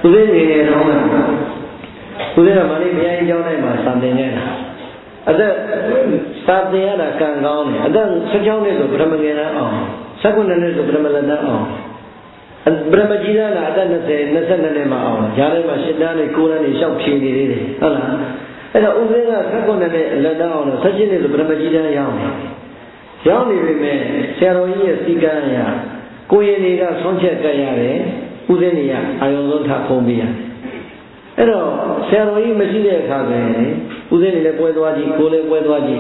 ဦးဇင်းနေနေတော့ဦးဇင်းကမလေးဘုရားကြီးကျောင်းတိုင်းမှာစာသင်နေတာအသက်စာသင်ရတာကံကောင်းတယ်အသက်16နှစ်ဆိုပထမငယ်တန်းအောင်19နှစ်ဆိုပထမလက်တန်းအောင်ပထမကြီးတန်းကအသက်20 22နှစ်မှာအောင်ဂျားထဲမှာ10တန်းနဲ့9တန်းနဲ့ရှောက်ဖြေနေသေးတယ်ဟုတ်လားအဲ့တော့ဦးဇင်းက19နှစ်လက်တန်းအောင်တော့17နှစ်ဆိုပထမကြီးတန်းရောက်နေပြီမဲ့ဆရာတော်ကြီးရဲ့စီကံအရာကိုရင်တွေကဆွမ်းချက်ကပ်ရတယ်ဦးဇင်းတွေကအာယုံဆုံးထဖုံးပေးရတယ်အဲ့တော့ဆရာတော်ကြီးမရှိတဲ့အခါဆိုရင်ဦးဇင်းတွေလည်းပွဲသွားကြည့်ကိုယ်လည်းပွဲသွားကြည့်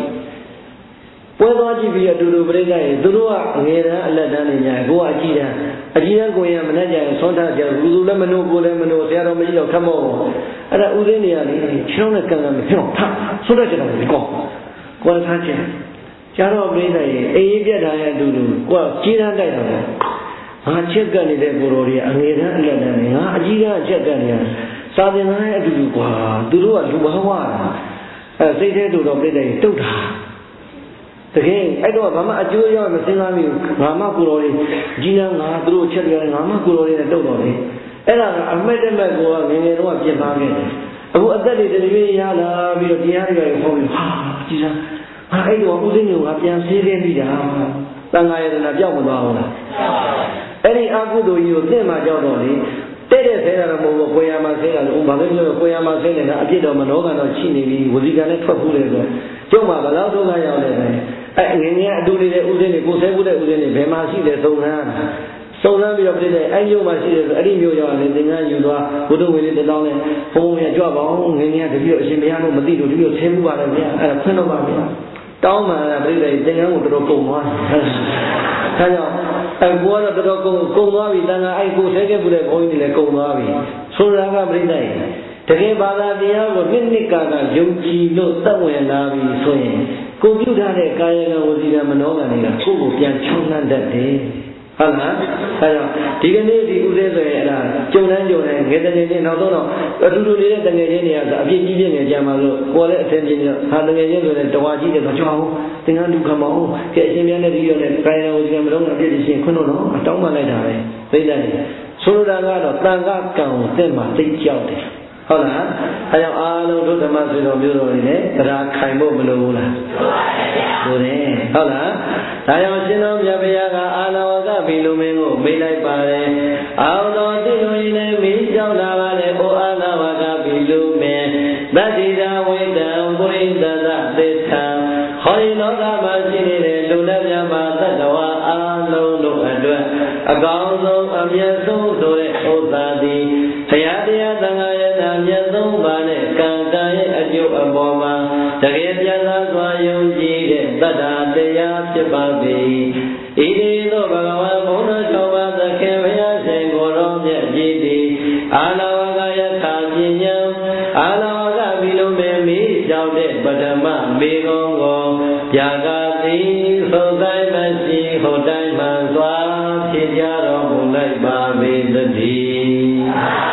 ပြီးအတူတူပြိဿရဲ့သူတို့ကအငယ်တန်းအလက်တန်းနေကြကိုကအကြီးတန်းကိုရင်ကမနဲ့ကြရင်ဆွမ်းထကြဘူးသူလည်းမနိုးကိုလည်းမနိုးဆရာတော်မရှိတော့ခတ်မော့အဲ့ဒါဦးဇင်းတွေကလေခြေထောက်နဲ့ကံကံမဖြောင်းထဆွတ်တဲ့ကြတော့ဒီကောကိုယ်ထားချင်ကျတော့ပြိဿရဲ့အေးပြတ်တာရဲ့အတူတူကိုကကြီးတန်းတိုက်တာပေါ့ငါချက်ကပ်နေတဲ့ကိုတော်တွေအငယ်တန်းအလက်တန်းနေငါအကြီးတန်းချက်ကပ်နေတာစာသင်သားရဲ့အတူတူကွာသူတို့ကလူဘဝတာစိတ်ထဲတူတော့ပြိဿရဲ့တုတ်တာတကယ်အဲ့တော့ဘာမှအကျိုးရောက်မစင်စားမိဘူးငါမှကိုတော်တွေကြီးတန်းငါသူတို့ချက်ပြတယ်ငါမှကိုတော်တွေနဲ့တုတ်တော်တယ်အဲ့ဒါကအမဲ့တမဲ့ကိုကငယ်ငယ်တော့ပြင်ပါခဲ့တယ်အခုအသက်တွေတရွေ့ရလာပြီးတော့တရားတွေဟောပြီးဟာကြီးတန်းအဲ့တော့ဦးဇင်းကပြန်ဆေးခဲ့မိတာတန်ခါရတနာပြောက်မသွားဘူးလားအဲ့ဒီအကုသိုလ်ကြီးကိုသင်မှကြောက်တော့လေတဲ့ဆဲတာတော့မဟုတ်ဘူးကိုယ်ရမှာဆဲတာလို့ဘာလို့ပြောကိုယ်ရမှာဆဲနေတာအပြစ်တော်မနောကံတော့ရှိနေပြီဝစီကံနဲ့ထွက်ဘူးလေဆိုကျုပ်မှာဘယ်လောက်ဒုက္ခရောက်လဲပဲအဲ့ငငယ်အတူနေတဲ့ဥစဉ်တွေကိုဆဲဘူးတဲ့ဥစဉ်တွေဘယ်မှာရှိလဲစုံစမ်းပြီးတော့ပြတဲ့အဲ့မျိုးမှာရှိတယ်ဆိုအဲ့ဒီမျိုးရောက်ရင်သင်္ကန်းယူသွားဘုဒ္ဓဝေလေးတောင်းနဲ့ဘုံဘုံရကြွပါအောင်ငငယ်တပည့်တော်အရှင်ဘုရားတို့မသိလို့တပည့်တော်ဆဲမှုပါတယ်ဗျာအဲ့ဒါခွင့်တော့ပါဗျာတောင်းမှလာပြိတ္တိသင်္ကန်းကိုတော်တော်ကုန်သွားတယ်။ဒါကြောင့်ကိုကတော့တော်တော်ကုန်သွားပြီတန်ခါအဲ့ကိုဆဲခဲ့မှုတဲ့ဘုန်းကြီးတွေလည်းကုန်သွားပြီ။ဆိုတာကပြိတ္တိတကယ်ဘာသာတရားကိုနှစ်ကာကယုံကြည်လို့သက်ဝင်လာပြီဆိုရင်ကိုပြုထားတဲ့ကာယကံဝစီကံမနောကံတွေကကိုယ့်ကိုပြန်ချုံနှံ့တတ်တယ်။ဟုတ်လားအဲတော့ဒီကနေ့ဒီဥစ္စာဆိုရင်အဲ့ဒါကြုံတိုင်းငယ်တငယ်ချင်းနောက်တော့အတူတူနေတဲ့တငယ်ချင်းတွေကဆိုအပြည့်ကြီးပြည့်ငယ်ကြမှာလို့ကိုယ်လည်းအထင်ကြီးနေတော့ဟာတငယ်ချင်းဆိုတဲ့တဝါကြီးတဲ့တော့ကြောက်သင်္ကန်းဒုက္ခမအောင်ကဲအရှင်မြတ်နဲ့ဒီရောနဲ့ကာယဝစီကံမလုံးအပြည့်ရှင်ခွန်းတော့တောင်းပန်လိုက်တာပဲသိတဲ့ဆိုလိုတာကတော့တန်ခါကံကိုတက်မှသိကြောက်တယ်ဟုတ်လားအဲကြောင့်အားလုံးတို့ဓမ္မဆွေတော်မျိုးတော်တွေလည်းတရားခိုင်ဖို့မလိုဘူးလားလိုတယ်ဟုတ်လားဒါကြောင့်ရှင်တော်မြတ်ဘုရားကအာနာဝကဘီလူမင်းကိုမေးလိုက်ပါတယ်အောင်တော်တိလူကြီးလည်းမေးကြောက်လာပါတယ်ဩအာနာဝကဘီလူမင်းသတ္တိသာဝိတံပုရိသသသေထံဟောဒီလောကမှာရှိနေတဲ့လူလက်မြတ်မှာသတ္တဝါအားလုံးတို့အတွက်အကောင်းဆုံးအမြတ်ဆုံးဆိုတဲ့ဥစ္စာသည်ဘုရားတရားသံဃာရဲ့အမြတ်ဆုံးပါနဲ့ကံကံရဲ့အကျိုးအပေါ်မှာတကယ်ပြတ်သားစွာယုံကြည်တဲ့တတ္တတရားဖြစ်ပါပေ။ဤဒီသို့ဘဂဝါဘုန်းတော်၆ပါးသခင်ဘုရားရှင်ကိုယ်တော်မြတ်ကြီးသည်အာနာဝကယထာပညာအာနာဝကဘီလိုမေမိကြောင့်တဲ့ပထမမေကုံကိုပြာကတိသုံးတိုင်းမရှိဟိုတိုင်းမှစွာဖြစ်ကြတော်မူလိုက်ပါပေသတည်း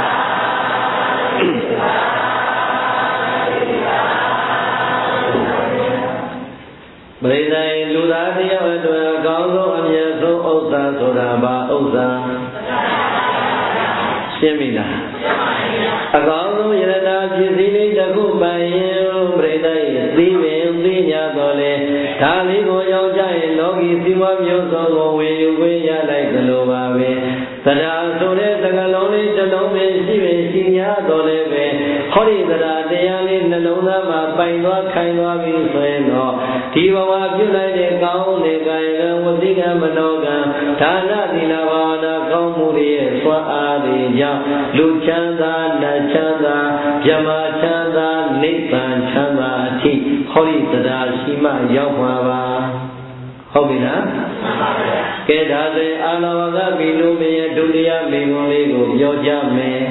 ပရိသတ်လူသားတရားအတွက်အကောင်းဆုံးအမြတ်ဆုံးဥစ္စာဆိုတာဘာဥစ္စာရှင်းပြီလားအကောင်းဆုံးယရနာဖြစ်စီလေးတစ်ခုပိုင်ရင်ပရိသတ်သိပင်သိညာတော်လေဒါလေးကိုရောက်ကြရင်လောကီစီဝါမျိုးစုံကိုဝေယူခွင့်ရလိုက်သလိုပါပဲတရားဆိုတဲ့စကားလုံးလေးတစ်လုံးပဲရှိပင်ရှိညာတော်လေပဲဟောဒီတရားတရားလေးနှလုံးသားမှာပိုင်သွားခိုင်သွားပြီဆိုရင်တော့ဒီဘဝပြုလိုက်တဲ့ကောင်းတဲ့ကာယကံဝစီကံမနောကံဒါနသီလဘာဝနာကောင်းမှုတွေရဲ့စွမ်းအားတွေကြောင့်လူချမ်းသာနတ်ချမ်းသာဗြဟ္မာချမ်းသာနိဗ္ဗာန်ချမ်းသာအထိဟောဒီတရားရှိမှရောက်မှာပါဟုတ်ပြီလားကဲဒါဆိုရင်အာနာဝကဘီလူမင်းရဲ့ဒုတိယမိဂုံလေးကိုပြောကြမယ်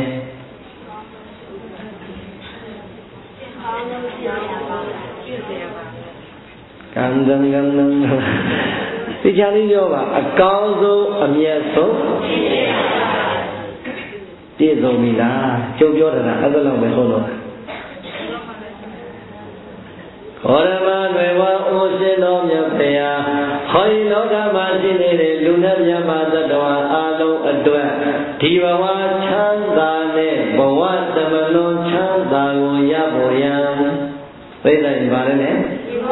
ကံဒံကံဒံဒီချာလေးပြောပါအကောင်းဆုံးအမြတ်ဆုံးပြည့်စုံပြီလားကျုပ်ပြောတာအဲ့ဒါလောက်ပဲဟုတ်လို့ဟောရမတွေဝါအိုရှင်တော်မြတ်ဖရာဟောဒီလောကမှာရှိနေတဲ့လူနဲ့မြတ်မာသတ္တဝါအလုံးအတွက်ဒီဘဝချမ်းသာတဲ့ဘဘိသိက်ပါလေနဲ့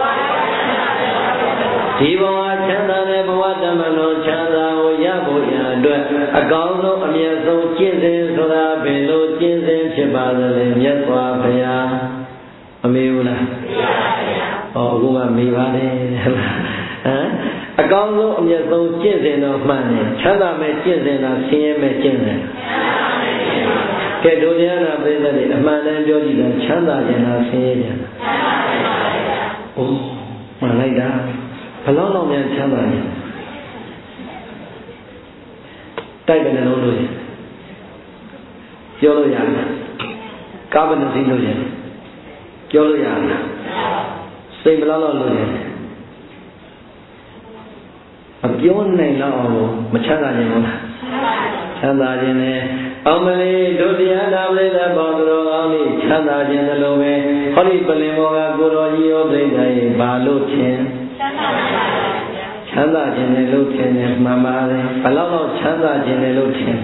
ဒီဘဝချမ်းသာတဲ့ဘဝတမန်တော်ချမ်းသာကိုရဖို့ရအတွက်အကောင်းဆုံးအမြတ်ဆုံးကျင့်စဉ်ဆိုတာဘယ်လိုကျင့်စဉ်ဖြစ်ပါသလဲမြတ်စွာဘုရားမမေးဘူးလားမေးပါဗျာဟောအခုမှမေးပါတယ်ဟမ်အကောင်းဆုံးအမြတ်ဆုံးကျင့်စဉ်တော့မှန်တယ်ချမ်းသာမဲ့ကျင့်စဉ်လားဆင်းရဲမဲ့ကျင့်စဉ်ကဲတို့တရားနာပြိဿတွေအမှန်တမ်းပြောကြည့်တာချမ်းသာခြင်းလားဆင်းရဲခြင်းလားချမ်းသာခြင်းပါဗျာအိုးမှန်လိုက်တာဘယ်လောက်များချမ်းသာနေတိုက်ပဲနှလုံးလို့ပြောလို့ရတယ်ကာဗနစီလို့ရတယ်ပြောလို့ရတယ်စိတ်ဘယ်လောက်လို့ရတယ်မပြောနိုင်တော့မချမ်းသာခြင်းဘူးလားချမ်းသာခြင်းနဲ့အောင်မလေးဒုတိယနာပရိသတ်ဘောတော်ကောင်းလေးချမ်းသာခြင်းလိုပဲဟောဒီပလင်ဘောကကိုတော်ကြီးရောပြိဿရဲ့ဘာလို့ထင်ချမ်းသာခြင်းနဲ့လို့ထင်တယ်မှန်ပါတယ်ဘယ်လောက်ချမ်းသာခြင်းနဲ့လို့ထင်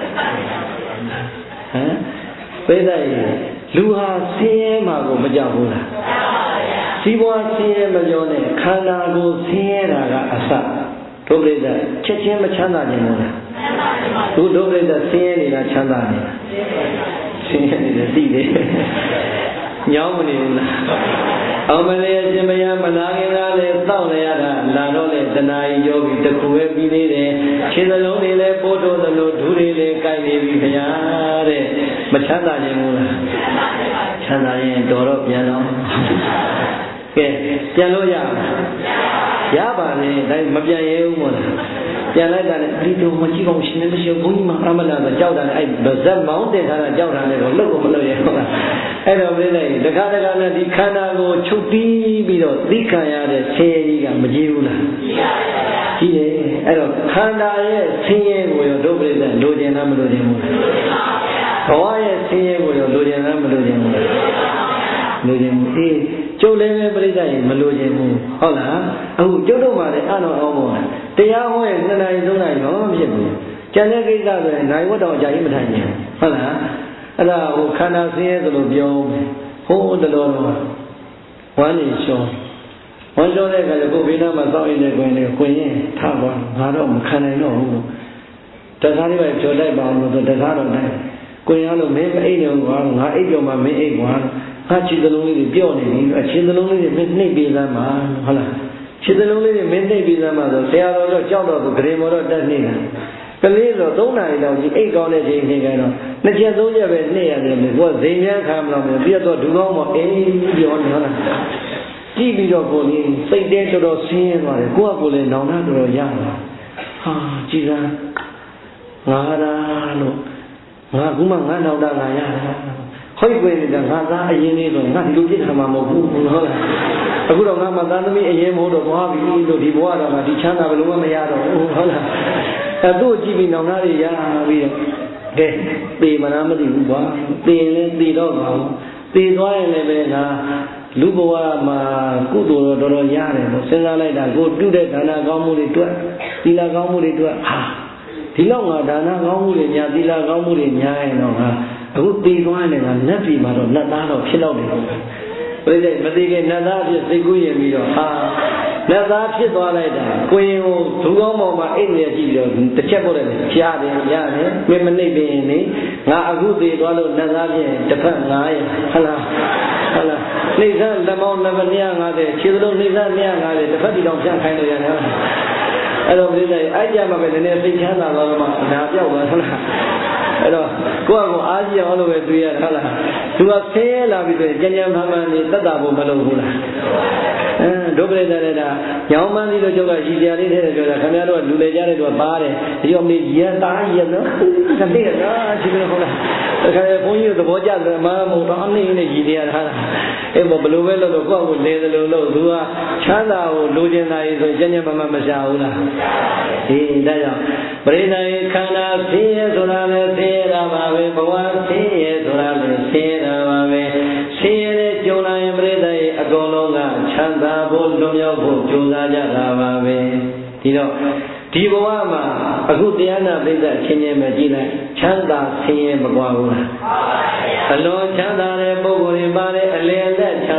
ဟမ်ပြိဿရဲ့လူဟာဆင်းရဲမှာကိုမကြောက်ဘူးလားစီးပွားဆင်းရဲမပြောနဲ့ခန္ဓာကိုယ်ဆင်းရဲတာကအစဒုပရိသတ်ချက်ချင်းမချမ်းသာခြင်းဘူးလားဒုပရိသတ်ဆင်းရဲနေတာချမ်းသာနေတာဆင်းရဲနေတယ်သိတယ်ညောင်းမနေဘူးလားအောင်မလေးရှင်မယမနာခင်ကလည်းတောက်နေရတာလာတော့လေတဏှာကြီးရောပြီးတခုပဲပြီးသေးတယ်ခြေစလုံးတွေလည်းပိုးတိုးသလိုဒူးတွေလည်းကိုက်နေပြီခင်ဗျာတဲ့မချမ်းသာခြင်းဘူးလားချမ်းသာရင်တော်တော့ပြန်တော့ကဲပြန်လို့ရပါလေဒါမပြန်ရဘူးမို့လားပြန်လိုက်တာနဲ့ဒီတော့မကြည့်အောင်ရှင်မရှိဘူးဘုန်းကြီးမအမနာဆိုကြောက်တာနဲ့အဲ့ဇက်မောင်းတင်ထားတာကြောက်တာနဲ့တော့လှုပ်ကိုမလှုပ်ရဘူးလားအဲ့တော့ပြိဿကြီးတခါနဲ့ဒီခန္ဓာကိုချုပ်တီးပြီးတော့သိခံရတဲ့ဆင်းရဲကြီးကမကြည့်ဘူးလားကြည့်တယ်အဲ့တော့ခန္ဓာရဲ့ဆင်းရဲကိုရောဒုပရိသတ်လိုချင်လားမလိုချင်ဘူးလားဘဝရဲ့ဆင်းရဲကိုရောလိုချင်လားမလိုချင်ဘူးလားလိုချင်ဘူးအေးကျုပ်လည်းပဲပြိဿကြီးမလိုချင်ဘူးဟုတ်လားအခုကျုပ်တို့မှလည်းအတော်အောင်ပါတရားဟောရင်2 နာရီ 3 နာရီဘာမှမဖြစ်ဘူးကျန်တဲ့ကိစ္စဆိုရင်နိုင်ဝတ်တော်အကြာကြီးမထိုင်ဘူးဟုတ်လားအဲ့ဒါဟိုခန္ဓာဆင်းရဲသလိုပြောဟိုတတော်တော့ဝမ်းနေရှောဝမ်းရှောတဲ့အခါကျကိုယ်ဘေးနားမှာစောင့်နေတဲ့ကိုယ်ရင်ထပါငါတော့မခံနိုင်တော့ဘူးတခါလေးပဲကြော်လိုက်ပါအောင်လို့တခါတော့နိုင်ကိုယ်ရလို့မင်းမအိပ်နေဘူးကွာငါအိပ်ကြော်မှမင်းအိပ်ကွာငါခြေသလုံးလေးတွေပြော့နေပြီခြေသလုံးလေးတွေမင်းနှိပ်ပေးစမ်းပါဟုတ်လားခြေသလုံးလေးတွေမင်းနှိပ်ပေးစမ်းပါဆိုဆရာတော်တော့ကြောက်တော့သူဂရင်မော်တော့တက်နေတယ်ကလေးဆို3 နာရီလောက်ကြီးအိတ်ကောင်းတဲ့ချိန်ချိန်ကတော့2 ချက် 3 ချက်ပဲနှိပ်ရတယ်ကိုကဇိမ်များခံမလို့ပြီးတော့ဒူကောင်းမော်အေးပြောနေဟုတ်လားကြည့်ပြီးတော့ကိုလေးစိတ်တဲတော်တော်ဆင်းရဲသွားတယ်ကိုကကိုလည်းနောင်တတော်တော်ရလာဟာကြည်သာငါရာလို့ငါကူမှငါနောင်တငါရတာဟိုက်ွယ်နေတာငါသားအရင်လေးဆိုငါဒီလိုပြစ်ခံမှာမဟုတ်ဘူးဟုတ်လားအခုတော့ငါမသားသမီးအရင်မဟုတ်တော့သွားပြီလို့ဒီဘဝတော့ငါဒီချမ်းသာဘယ်လိုမှမရတော့ဘူးဟုတ်လားအဲ့တို့ကြည့်ပြီးနောင်သားတွေရပြီးတော့ကဲသေမလားမသိဘူးကွာသေရင်လည်းသေတော့ပါဘူးသေသွားရင်လည်းပဲငါလူဘဝမှာကုသိုလ်တော်တော်ရတယ်လို့စဉ်းစားလိုက်တာကိုပြုတဲ့ဒါနကောင်းမှုတွေတွေ့သီလကောင်းမှုတွေတွေ့ဟာဒီလောက်ငါဒါနကောင်းမှုတွေညာသီလကောင်းမှုတွေညာရင်တော့ငါအခုသေသွားရင်ငါနတ်ပြည်မှာတော့နတ်သားတော့ဖြစ်တော့တယ်ပြိဿမသိခင်နတ်သားဖြစ်စိတ်ကူးရင်ပြီးတော့ဟာနတ်သားဖြစ်သွားလိုက်တာကိုရင်ကိုဒူကောင်းပေါ်မှာအိတ်နေကြည့်ပြီးတော့တစ်ချက်ပို့တယ်ရှားတယ်ရတယ်မင်းမနှိပ်ပင်နေငါအခုသေသွားလို့နတ်သားဖြစ်တစ်ဖက်900ဟုတ်လားဟုတ်လားနှိပ်စားလက်မောင်းနံပါတ်250ခြေစလုံးနှိပ်စား250တစ်ဖက်တီတော့ပြန်ခိုင်းလို့ရတယ်ဟုတ်လားအဲ့တော့ပြိဿအဲ့ကြမှာပဲနည်းနည်းစိတ်ချမ်းသာသွားတော့မှအနာပြောက်သွားဟုတ်လားအဲ့တော့ကိုယ့်အကိုအားကြီးအောင်လို့ပဲတွေးရတာဟုတ်လားသူကဆင်းရဲလာပြီဆိုရင်ကြံကြံဖန်ဖန်နေတတ်တာဖို့မလုပ်ဘူးလားဒုပရိသတ်လည်းဒါညောင်းမှန်းပြီးတော့ကျုပ်ကရည်စရာလေးထဲပြောတာခင်ဗျားတို့ကလူလေကြတဲ့သူကပါတယ်ဒီတော့မေးရသားရနော်တတိယနော်ဒီလိုဟုတ်လားဒါကြတဲ့ဘုန်းကြီးတို့သဘောကျတယ်အမှန်မဟုတ်တော့အနေနဲ့ရည်တရားထားတာအဲ့ဘယ်လိုပဲလုပ်လို့ကိုယ့်အကိုလဲသလိုလို့သူကချမ်းသာကိုလိုချင်တာကြီးဆိုကြံ့ကြံ့မှမရှာဘူးလားဒီဒါကြောင့်ပရိသတ်ခန္ဓာဆင်းရဲဆိုတာလည်းဆင်းရဲတာပါပဲဘဝဆင်းရဲဆိုတာလည်းဆင်းရဲတာပါပဲဆင်းရဲတဲ့ကြုံလာရင်ပရိသတ်ရဲ့အကုန်လုံးကချမ်းသာဖို့လွတ်မြောက်ဖို့ကြိုးစားကြတာပါပဲဒီတော့ဒီဘဝမှာအခုတရားနာပိဋကအချင်းချင်းပဲကြည်လိုက်ချမ်းသာဆင်းရဲမကွာဘူးလားအလွန်ချမ်းသာတဲ့ပုဂ္ဂိုလ်တွေပါတယ်အလယ်လက်ချမ်းသာတဲ့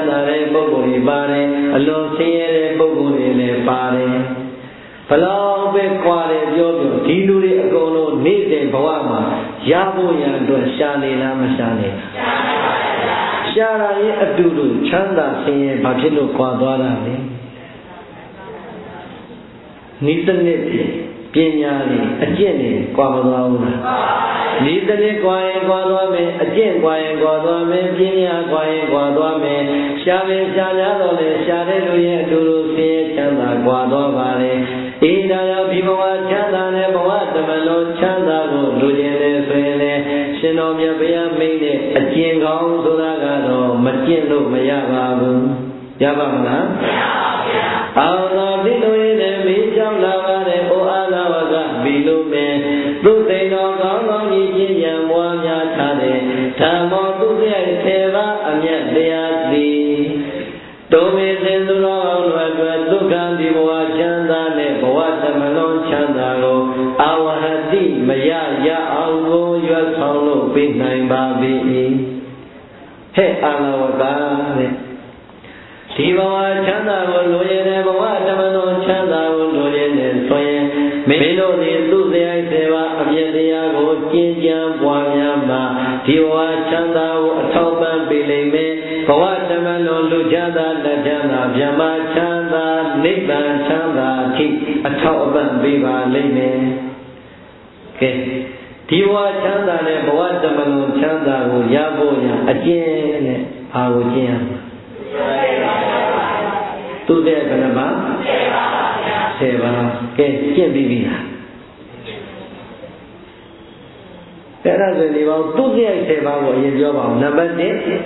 ပုဂ္ဂိုလ်တွေပါတယ်အလွန်ဆင်းရဲတဲ့ပုဂ္ဂိုလ်တွေလည်းပါတယ်ဘလောက်ပဲကြွားတယ်ပြောပြောဒီလူတွေအကုန်လုံးနေ့စဉ်ဘဝမှာရဖို့ရန်အတွက်ရှာနေလားမရှာနေရှာတာရဲ့အတူတူချမ်းသာဆင်းရဲဘာဖြစ်လို့ကြွားသွားတာလဲနိစ္စနဲ့ပညာတွေအကျင့်တွေကြွားမသွားဘူးလားနိစ္စနဲ့ကြွားရင်ကြွားသွားမယ်အကျင့်ကြွားရင်ကြွားသွားမယ်ပညာကြွားရင်ကြွားသွားမယ်ရှားမယ်ရှားရတော့လေရှားတဲ့လူရဲ့အတူတူဆင်းရဲချမ်းသာကြွားသွားပါလေအေးဒါကြောင့်ဒီဘဝချမ်းသာတဲ့ဘဝတမန်တော်ချမ်းသာကိုလူကျင်လေဆိုရင်လေရှင်တော်မြတ်ဘုရားမိန့်တဲ့အကျင့်ကောင်းဆိုတာကတော့မကျင့်လို့မရပါဘူးရပါမလားမရပါဘူးဗျာအောင်သာဒီလိုရင်းနဲ့မင်းကြောင့်လာပါတဲ့အိုအာလဝကဘီလိုမင်းသူသိတော်ကောင်းကောင်းကြီးကျင့်ကြံပွားများထားတဲ့ဓမ္မောသူရဲ့7ပါးအမြတ်တရားသည်တုံးမင်းစင်သူတော်ကောင်းတို့အတွက်ဒုက္ခဒီဘဝချမ်းသာနဲ့ဘဝတမလုံးချမ်းသာကိုအာဝဟတိမရရအောင်ကိုရွတ်ဆောင်လို့ပြီးနိုင်ပါပြီဟဲ့အာလဝကတဲ့ဒီဘဝချမ်းသာကိုလိုရတဲ့ဘဝတမလုံးချမ်းသာကိုလိုရတဲ့ဆိုရင်မင်းတို့ဒီသူစရိုက်7ပါးအမြတ်တရားကိုကျင့်ကြံပွားများမှာဒီဘဝချမ်းသာကိုအထောက်ပံ့ပေးလိမ့်မယ်ဘဝတမလုံးလူချမ်းသာလက်ချမ်းသာဗြဟ္မာချမ်းသာနိဗ္ဗာန်ချမ်းသာအထိအထောက်အပံ့ပေးပါလိမ့်မယ်ကဲဒီဘဝချမ်းသာတဲ့ဘဝတမလုံးချမ်းသာကိုရဖို့ရအကျင့်နဲ့အာကိုကျင့်ရသူတဲ့ဘယ်နှပါ10ပါးကဲကျင့်ပြီးပြီလားအဲ့ဒါဆိုဒီဘောသူတဲ့10ပါးကိုအရင်ပြောပါအောင်နံပါတ်1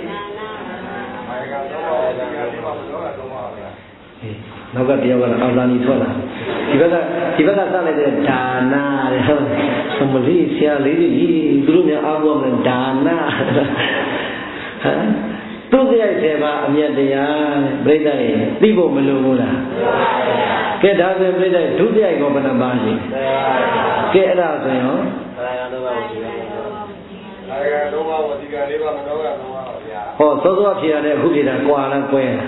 နောက်ကတရားကအာဇာနည်ထွက်လာဒီဘက်ကစလိုက်တဲ့ဒါနာတဲ့သမလီဆရာလေးကြီးသူတို့များအားကိုးမယ်ဒါနာဟမ်သူ့ရဲ့10ပါးအမြတ်တရားပြိဿရဲ့သိဖို့မလိုဘူးလားကဲဒါဆိုပြိဿဒုတိယကောဘယ်နှပါးရှိကဲအဲ့ဒါဆိုရင်ဟောစောစောဖြေရတဲ့အခုဖြေတာကွာလားကွဲလား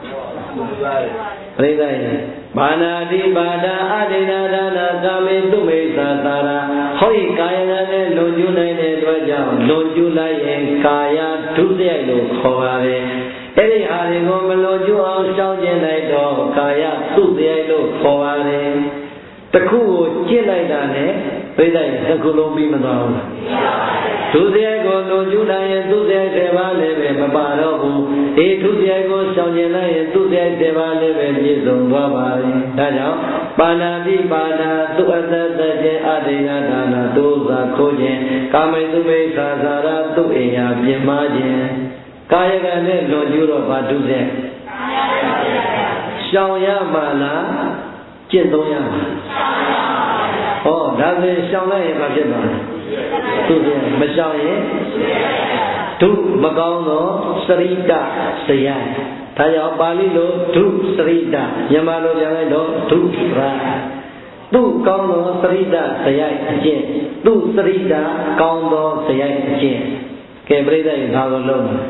ပြိဿရဲ့ဘာနာတိပါဒာအဒိနာဒါနာကာမေတုမိစ္ဆာသာရာဟောဤကာယနာနဲ့လွန်ကျူးနိုင်တဲ့အတွက်ကြောင့်လွန်ကျူးလိုက်ရင်ကာယဒုစရိုက်လို့ခေါ်ပါတယ်အဲ့ဒီဟာတွေကိုမလွန်ကျူးအောင်ရှောင်ကျဉ်လိုက်တော့ကာယသုစရိုက်လို့ခေါ်ပါတယ်တခုကိုကျင့်လိုက်တာနဲ့ပြိဿရဲ့တစ်ခုလုံးပြီးမသွားဘူးလားဒုစရိုက်ကိုလွန်ကျူးလိုက်ရင်သူစရိုက်7ပါးလည်းပဲမပါတော့ဘူးအေးဒုစရိုက်ကိုရှောင်ကျဉ်လိုက်ရင်သူစရိုက်7ပါးလည်းပဲပြည့်စုံသွားပါပြီဒါကြောင့်ပါဏာတိပါဒာသူအသက်သက်ခြင်းအဒိနာဒါနာသူသာခိုးခြင်းကာမိတုမိစ္ဆာသာရသူအိယာပြင်မာခြင်းကာယကံနဲ့လွန်ကျူးတော့ဘာဒုစရိုက်ရှောင်ရမှာလားကျင့်သုံးရမှာဟောဒါဆိုရှောင်လိုက်ရင်ဘာဖြစ်သွားလဲသူမရှောင်ရင်ဒုမကောင်းသောစရိတစရိုက်ဒါကြောင့်ပါဠိလိုဒုစရိတမြန်မာလိုပြန်လိုက်တော့ဒုရာသူကောင်းသောစရိတစရိုက်အကျင့်သူစရိတကောင်းသောစရိုက်အကျင့်ကဲပြိဿရဲ့ဘာကိုလုံးလဲ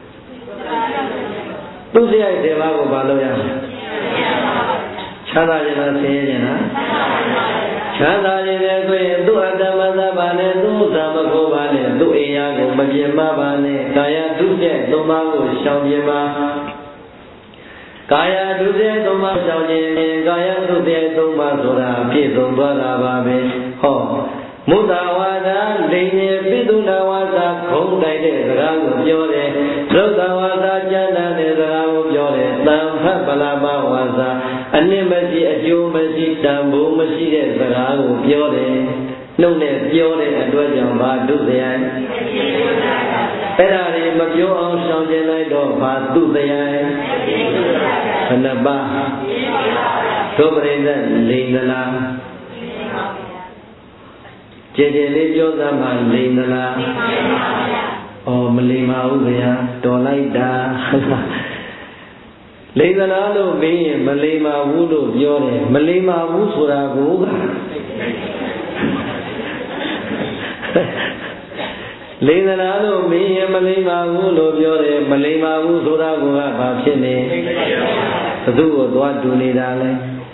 သူစရိုက်7ပါးကိုဘာလို့ရလဲချမ်းသာခြင်းလားဆင်းရဲခြင်းလားချမ်းသာခြင်းနဲ့ဆိုရင်သူ့အတ္တမသဘာနဲ့သူ့သာမကိုပါနဲ့သူ့အိယာကိုမပြင်းမပါနဲ့ကာယဒုစရိုက်3ပါးကိုရှောင်ပြပါကာယဒုစရိုက်3ပါးရှောင်ခြင်းကာယဒုစရိုက်3ပါးဆိုတာပြည့်စုံသွားတာပါပဲဟောမုဒ္ဒဝါဒလိန်နေပိသုနာဝါဒခုံးတိုက်တဲ့စကားကိုပြောတယ်သုဒ္ဓဝါဒကျမ်းသာတဲ့စကားကိုပြောတယ်တန်ဖတ်ပလာမဝါဒအနည်းမရှိအကျိုးမရှိတန်ဖိုးမရှိတဲ့စကားကိုပြောတယ်နှုတ်နဲ့ပြောတဲ့အတွက်ကြောင့်ဘာဒုစရိုက်အဲ့ဒါတွေမပြောအောင်ရှောင်ကျဉ်လိုက်တော့ဘာသူစရိုက်ဘယ်နှပါဒုပရိသတ်လိန်သလားကြည်ကြည်လေးပြောသမှာလိန်သလားဩမလိန်ပါဘူးဗျာတော်လိုက်တာလိန်သလားလို့မေးရင်မလိန်ပါဘူးလို့ပြောတယ်မလိန်ပါဘူးဆိုတာကိုလိမ္မာလို့မင်းရဲ့မလိမ္မာဘူးလို့ပြောတယ်မလိမ္မာဘူးဆိုတာကဘာဖြစ်နေဘသူ့ကိုသွားတူနေတာလဲ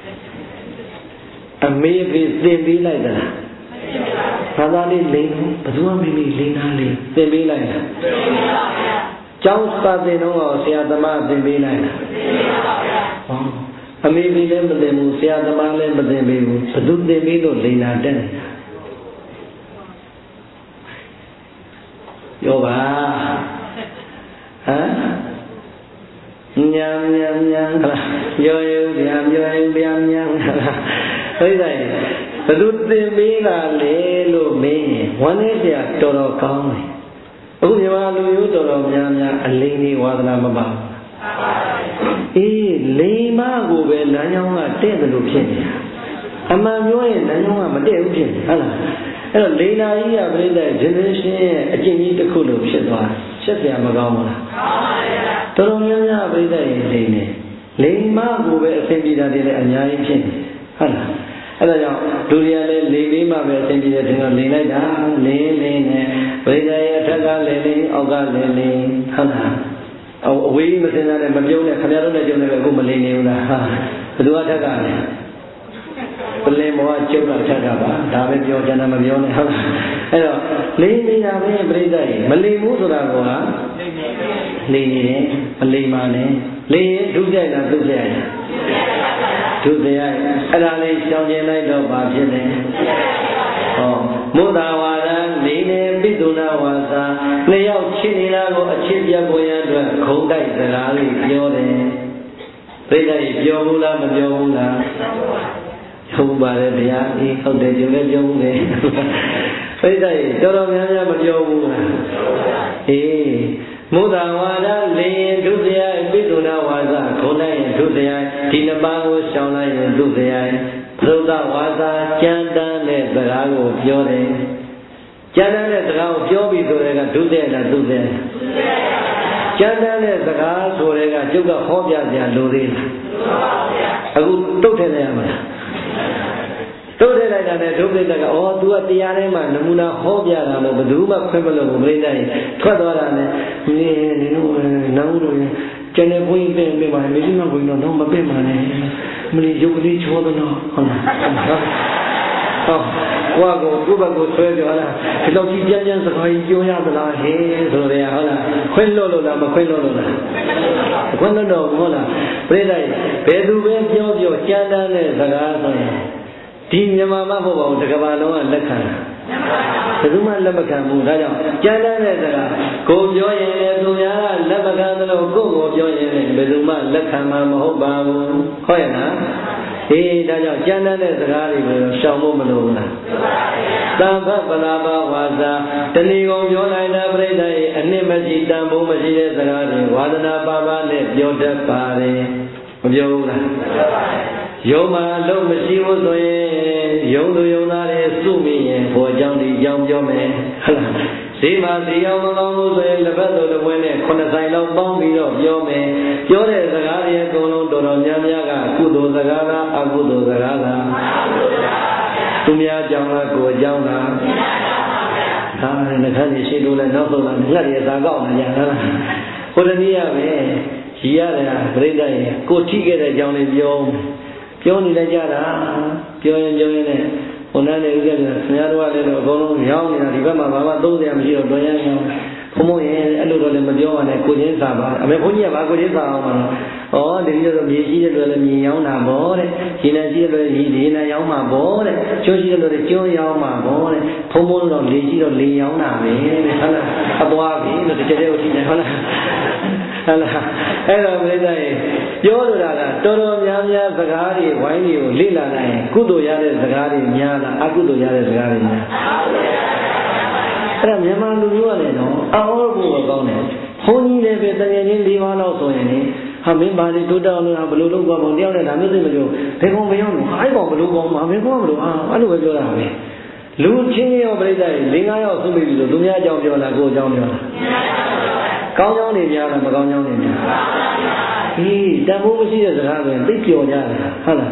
အမေဖေသင်ပေးလိုက်တာဘာသာလေးလိမ္မာဘသူကမိမိလိမ္မာလေးသင်ပေးလိုက်တာကျောင်းစာသင်တော့ဆရာသမားသင်ပေးလိုက်တာအမေဖေလည်းမသင်ဘူးဆရာသမားလည်းမသင်ပေးဘူးဘသူသင်ပေးလို့လိမ္မာတက်နေတာပြောပါဟမ်ညံခလားပြောရင်ပြန်ပြောရင်ပြန်ညံခလားသိတယ်ဘသူသင်ပေးတာလေလို့မင်းဝမ်းနဲ့ပြတော်တော်ကောင်းတယ်အခုမြန်မာလူမျိုးတော်တော်များများအလိမ့်လေးဝါသနာမပါအေးလိမ္မာကိုပဲလမ်းကြောင်းကတဲ့တယ်လို့ဖြစ်နေတာအမှန်ပြောရင်လမ်းကြောင်းကမတဲ့ဘူးဖြစ်နေဟုတ်လားအဲ့တော့လိန်နာကြီးကပြိဿ generation ရဲ့အကျင့်ကြီးတစ်ခုလို့ဖြစ်သွားချက်ပြမကောင်းဘူးလားတော်တော်များများပြိဿရဲ့လိန်နေလိန်မကိုပဲအဆင်ပြေတာတွေလည်းအများကြီးဖြစ်နေဟုတ်လားအဲ့ဒါကြောင့်ဒုတိယလည်းလိန်လေးမှပဲအဆင်ပြေတယ်ဒီတော့လိန်လိုက်တာလင်းလင်းနဲ့ပြိဿရဲ့အထက်ကလည်းလင်းအောက်ကလည်းလင်းဟုတ်လားအဝေးမစင်စားနဲ့မပြုံးနဲ့ခင်ဗျားတို့နဲ့ကြုံနေပဲအခုမလိန်နေဘူးလားဟာဘယ်သူအထက်ကလဲပလင်မောကကျုပ်ကချက်တာပါဒါပဲပြောကြတယ်မပြောနဲ့ဟုတ်လားအဲ့တော့လိန်နေတာပဲပြိဿကြီးမလိန်ဘူးဆိုတာကလိန်နေတယ်အလိန်မာနဲ့လိန်ရင်ဒုစရိုက်လားဒုစရိုက်ဒုစရိုက်အဲ့ဒါလေးရှောင်ကျင်လိုက်တော့ဘာဖြစ်လဲဟောမုဒ္ဒဝါဒနေနေပိတုနာဝါစာနှစ်ယောက်ချစ်နေတာကိုအချစ်ပြပေါ်ရန်အတွက်ခုံတိုက်စကားလေးပြောတယ်ပြိဿကြီးပြောဘူးလားမပြောဘူးလားဟုတ်ပါတယ်ဗျာအေးဟုတ်တယ်ကြုံလည်းပြောဘူးလေပြိဿကြီးတော်တော်များများမပြောဘူးလားအေးမုဒ္ဒဝါဒလေရင်ဒုစရိုက်ပိတုနာဝါစာခုံလိုက်ရင်ဒုစရိုက်ဒီနှစ်ပါးကိုရှောင်လိုက်ရင်ဒုစရိုက်ပရုဒ္ဒဝါစာကြမ်းတမ်းတဲ့စကားကိုပြောတယ်ကြမ်းတမ်းတဲ့စကားကိုပြောပြီးဆိုတဲ့ကဒုစရိုက်လားဒုစရိုက်ကြမ်းတမ်းတဲ့စကားဆိုတဲ့ကကျုပ်ကဟောပြစရာလိုသေးလားအခုတုတ်ထည့်နေရမှာလားတုတ်ထည့်လိုက်တာနဲ့ဒုပိဋကဩ तू ကတရားထဲမှာနမူနာဟောပြတာလို့ဘယ်သူမှခွင့်မလို့ဘူးပြိဿကြီးထွက်သွားတာနဲ့နေတို့နောင်တို့ကျန်တဲ့ဘုန်းကြီးပြင်ပါမယ်မရှိမှဘုန်းကြီးတော့မပြင်ပါနဲ့မလီရုပ်ကလေးချောတော့ဟုတ်လားဟောကိုဘကိုဆွဲကြလားဒီတော့ကြီးကြမ်းကြမ်းစကားကြီးပြောရသလားဟဲ့ဆိုရဲဟုတ်လားခွင့်လို့လားမခွင့်လို့လားခွင့်လို့တော့ဟုတ်လားပြိဿကြီးဘယ်သူပဲပြောကြမ်းတမ်းတဲ့စကားဆိုရင်ဒီမြန်မာမဟုတ်ပါဘူးတစ်ကမ္ဘာလုံးကလက်ခံတာဘယ်သူမှလက်မခံဘူးဒါကြောင့်ကြမ်းတမ်းတဲ့စကားကိုပြောရင်လည်းသူများကလက်မခံသလိုကိုပြောရင်လည်းဘယ်သူမှလက်ခံမှာမဟုတ်ပါဘူးဟုတ်ရဲ့လားအေးဒါကြောင့်ကြမ်းတမ်းတဲ့စကားတွေကိုရှောင်ဖို့မလိုဘူးလားသံဖတ်ပလာပဝါစာတဏီကောင်ပြောလိုက်တာပြိဿရဲ့အနှစ်မရှိတန်ဖိုးမရှိတဲ့စကားတွေဝါဒနာပါပါနဲ့ပြောတတ်ပါတယ်မပြောဘူးလားယုံမှာလုံးမရှိဘူးဆိုရင်ယုံသူယုံသားတွေစုမိရင်ဘောအကြောင်းဒီအကြောင်းပြောမယ်ဟုတ်လားဈေးမှာဈေးအောင်မကောင်းဘူးဆိုရင်လက်ဘက်တော်တစ်ပွဲနဲ့9ဆိုင်လောက်ပေါင်းပြီးတော့ပြောမယ်ပြောတဲ့စကားတွေအကုန်လုံးတော်တော်များများကကုသိုလ်စကားလားအကုသိုလ်စကားလားသူများအကြောင်းလားကိုယ်အကြောင်းလားဟာနှခမ်းကြီးရှိလို့လည်းနောက်ဆုံးလာငှက်ရသာကောက်နေကြလားဟိုတနည်းရပဲရည်ရတယ်ပြိဿရဲ့ကိုထိခဲ့တဲ့အကြောင်းလေးပြောနေလိုက်ကြတာပြောရင်နဲ့ဟိုနားနေဥစ္စာကဆရာတော်ကလည်းတော့အကုန်လုံးရောင်းနေတာဒီဘက်မှာဘာမှသုံးစရာမရှိတော့တော်ရမ်းရောင်းဘုံဘုံရဲ့အဲ့လိုတော့လည်းမပြောပါနဲ့ကိုချင်းစာပါအမေဘုန်းကြီးကဘာကိုချင်းစာအောင်မှာတော့ဩဒီလိုတော့မြေရှိတဲ့လူလည်းမြေရောင်းတာပေါ့တဲ့ရေနံရှိတဲ့လူရေနံရောင်းမှာပေါ့တဲ့ကျွန်းရှိတဲ့လူကျွန်းရောင်းမှာပေါ့တဲ့ဘုံဘုံတော့လေရှိတော့လေရောင်းတာပဲတဲ့ဟုတ်လားအပွားပြီလို့တစ်ချက်တည်းကိုထိနေဟုတ်လားဟုတ်လားအဲ့တော့ပြိဿရေပြောလိုတာကတော်တော်များများစကားတွေဝိုင်းတွေကိုလေ့လာနိုင်ရင်ကုသိုလ်ရတဲ့စကားတွေများလားအကုသိုလ်ရတဲ့စကားတွေများအဲ့ဒါမြန်မာလူမျိုးကလည်းတော့အော်ဖို့ကောင်းတယ်ဘုန်းကြီးလည်းပဲတကယ်ချင်း၄ပါးလောက်ဆိုရင်လေဟာမင်းပါလေတိုးတောင်းလို့ဘယ်လိုလုပ်ကောင်းတယောက်နဲ့ဒါမျိုးသိမလို့ဘယ်ကောင်မရောက်လို့အဲ့ကောင်ဘယ်လိုကောင်းမှာမင်းကောင်းမလို့အဲ့လိုပဲပြောတာပဲလူချင်းရောပြိဿရေ၄၅ယောက်စုပြီးပြီဆိုသူများအကြောင်းပြောလားကိုယ်အကြောင်းပြောလားကောင်းကြောင်းတွေများလားမကောင်းကြောင်းတွေများဟေးတန်ဖိုးမရှိတဲ့စကားဆိုရင်သိပျော်ကြတယ်ဟုတ်လား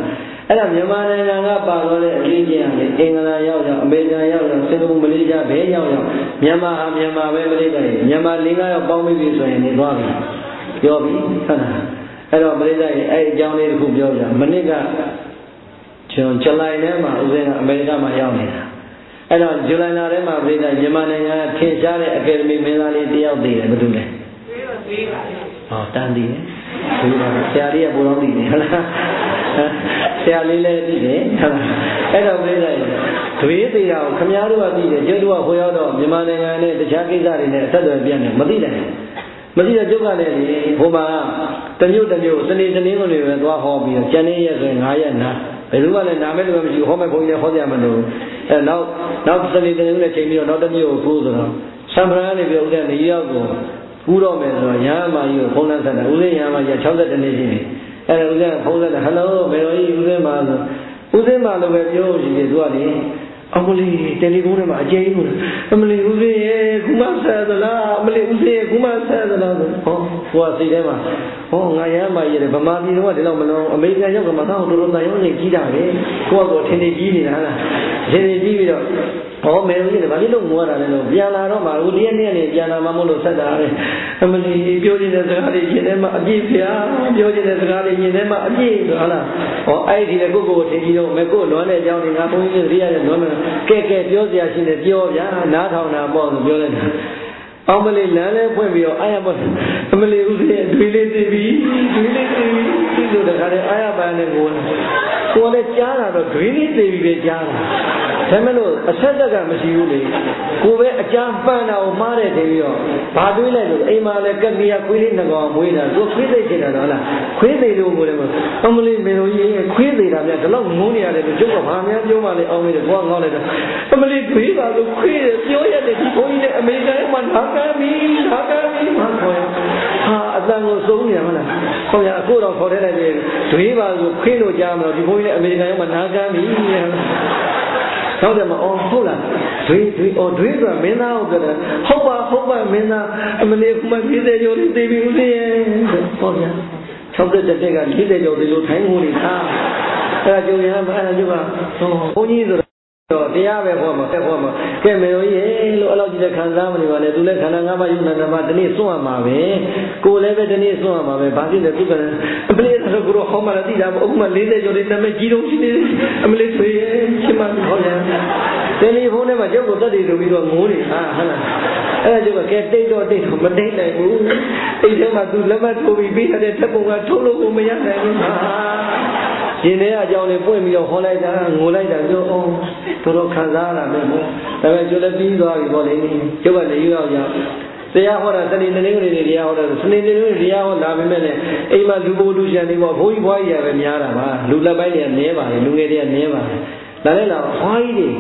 အဲ့ဒါမြန်မာနိုင်ငံကပါတော့တဲ့အလေးကျင့်ရတယ်အင်္ဂလန်ရောက်အမေရိကန်ရောက်စင်ကာပူမလေးရှားဘဲရောက်မြန်မာဟာမြန်မာပဲမလေးတိုင်းမြန်မာ၄-၅ယောက်ပေါင်းပြီဆိုရင်နေသွားပြီပြောပြီဟုတ်လားအဲ့တော့မလေးတိုင်းအဲ့အကြောင်းလေးတစ်ခုပြောပြမနစ်ကကျွန်ဇူလိုင်ထဲမှာဦးဇင်းကအမေရိကန်မှာရောက်နေတာအဲ့တော့ဇူလိုင်လထဲမှာမလေးတိုင်းမြန်မာနိုင်ငံကထင်ရှားတဲ့အကယ်ဒမီမင်းသားလေးတယောက်တည်တယ်ဘယ်သူလဲသေးပါဟောတန်တည်တယ်ဒီပါဆရာလေးကဘုံတော်တည်တယ်ဟုတ်လားဆရာလေးလည်းတည်တယ်ဟုတ်လားအဲ့တော့မလေးတိုင်းဒွေးသေးတာကိုခမားတို့ကတည်တယ်ကျွတ်တို့ကဟိုရောက်တော့မြန်မာနိုင်ငံနဲ့တခြားကိစ္စတွေနဲ့အဆက်အသွယ်ပြတ်နေမသိတယ်မသိတဲ့ကျုပ်ကလည်းလေဟိုမှာတမျိုးစနေကိုတွေပဲသွားဟောပြီးတော့ကျန်နေရက်ဆိုရင်9ရက်နာဘယ်သူကလည်းနာမဲလို့မရှိဟောမဲ့ဘုန်းကြီးလည်းဟောကြမလို့အဲနောက်စနေနဲ့ချိန်ပြီးတော့နောက်တစ်မျိုးကိုဆိုတော့ဆံပရာကနေပြီးဦးတဲ့နေရောက်ကိုကူးတော့မယ်ဆိုတော့ရဟန်းမကြီးကိုဖုန်းလန်းဆက်တယ်ဦးသိန်းရဟန်းမကြီး62နှစ်ရှိပြီအဲဒါဦးသိန်းဖုန်းဆက်တယ်ဟယ်လိုမေတော်ကြီးဦးသိန်းပါဆိုဦးသိန်းပါလို့ပဲပြောရှိတယ်သူကလေအမလီတယ်လီဖုန်းထဲမှာအကျဉ်းကြီးအမလီဦးသိန်းရဲ့ခုမှဆက်သလားအမလီဦးသိန်းရဲ့ခုမှဆက်သလားဆိုဟောဟိုကစိတ်ထဲမှာဟောငါရဟန်းမကြီးတယ်ဗမာပြည်တော့ဒီလောက်မလုံးအမေရိကန်ရောက်ကမှတော့တော်တော်တန်ရုံးနေကြီးတာပဲကိုကထင်ကြီးနေတာလားထင်ကြီးပြီးတော့ဟောမေဦးကြီးလည်းဘာဖြစ်လို့ငိုရတာလဲလို့ပြန်လာတော့မှဦးတရက်နဲ့ပြန်လာမှမလို့ဆက်တာပဲအမလီပြောနေတဲ့စကားတွေရှင်ထဲမှာအပြည့်ဖျားပြောနေတဲ့စကားတွေရှင်ထဲမှာအပြည့်ဆိုဟုတ်လားဟောအဲ့ဒီလေကိုထင်ကြီးတော့မေကိုလွမ်းတဲ့အကြောင်းတွေငါဘုန်းကြီးတွေတရိယာနဲ့လွမ်းမယ်ကဲပြောစရာရှိတယ်ပြောဗျာနားထောင်တာပေါ့ဆိုပြောလိုက်တာအောင်မလေးလမ်းလဲဖွင့်ပြီးတော့အာရပေါ့အမလေးဦးစင်းတွေးလေးသိပြီဒီလိုတခါတည်းအာရပန်းနဲ့ကိုလည်းကြားတာတော့တွေးလေးသိပြီပဲကြားတာဒါမဲ့လို့အဆက်တက်ကမရှိဘူးလေကိုပဲအကြမ်းပန်းတာကိုမှားတယ်တင်ပြီးတော့ဘာတွေးလိုက်လို့အိမ်မှာလည်းကက်မီယာခွေးလေးနှစ်ကောင်မွေးတာသူခွေးသိချင်တာတော့လားခွေးသိလို့ကိုလည်းအမလေးမေတော်ကြီးခွေးသိတာများဒီလောက်ငုံနေရတယ်လို့ကျုပ်ကဘာများပြောမှလဲအောင်မေးတယ်ကိုကငေါ့လိုက်တာအမလေးတွေးပါလို့ခွေးတယ်ပြောရတယ်ဒီဘုန်းကြီးနဲ့အမေရိကန်မှာနာကမ်းပြီမှာခေါ်ရဟာအတန်ကိုစုံနေရမလားဟုတ်ရအခုတော့ခေါ်ထဲလိုက်ပြီတွေးပါလို့ခွေးလို့ကြားမလို့ဒီဘုန်းကြီးနဲ့အမေရိကန်မှာနာကမ်းပြီဟုတ်တယ်မဟုတ်လားတွေးဆိုတာမင်းသားဟုတ်တယ်ဟုတ်ပါမင်းသားအမလေးကမှ40ကျော်လေးသိပြီဦးလေးရဲ့ဟောဗျာ60တက်က40ကျော်ဒီလိုထိုင်းငိုနေတာအဲ့ဒါကြုံရမှာအဲ့ဒါကြုံကဘုန်းကြီးဆိုတော့တရားပဲဟောမှာကဲမေတော်ကြီးလို့အဲ့လောက်ကြီးတဲ့ခံစားမနေပါနဲ့သူလည်းခန္ဓာ၅ပါးယုံနာ၅ပါးဒီနေ့စွန့်ရမှာပဲကိုယ်လည်းပဲဒီနေ့စွန့်ရမှာပဲဘာဖြစ်လဲသူကအမလေးဆိုကိုတော့ဟောမှလည်းသိတာမဟုတ်မှ40ကျော်လေးနာမည်ကြီးတော့ရှိနေအမလေးဆွေချင်းမဟောတယ်တယ်လီဖုန်းထဲမှာကျုပ်ကိုတက်တည်လို့ပြီးတော့ငိုးနေဟာဟုတ်လားအဲ့ဒါကျုပ်ကကဲတိတ်တော့မတိတ်နိုင်ဘူးအိတ်ထဲမှာသူလက်မထိုးပြီးပြီးတဲ့ထက်ပုံကထုတ်လို့ကိုမရနိုင်ဘူးဟာရှင်ထဲအကြောင်းလေးပွင့်ပြီးတော့ဟောလိုက်တာငိုလိုက်တာပြောတော်တော်ခံစားလာမယ်ပေါ့ဒါပေမဲ့ကျိုးလည်းပြီးသွားပြီပေါ့လေကျုပ်ကလည်းရောက်တရားဟောတာစနေနေ့တွေတရားဟောတာစနေနေ့တွေတရားဟောလာပြီမဲ့လေအိမ်မှာလူပိုလူရှင်တွေပေါ့ဘိုးကြီးဘွားကြီးရပဲများတာပါလူလက်ပိုင်းတွေကနည်းပါတယ်လူငယ်တွေကနည်းပါတယ်ဒါလည်းလားဘွားကြီးတွေ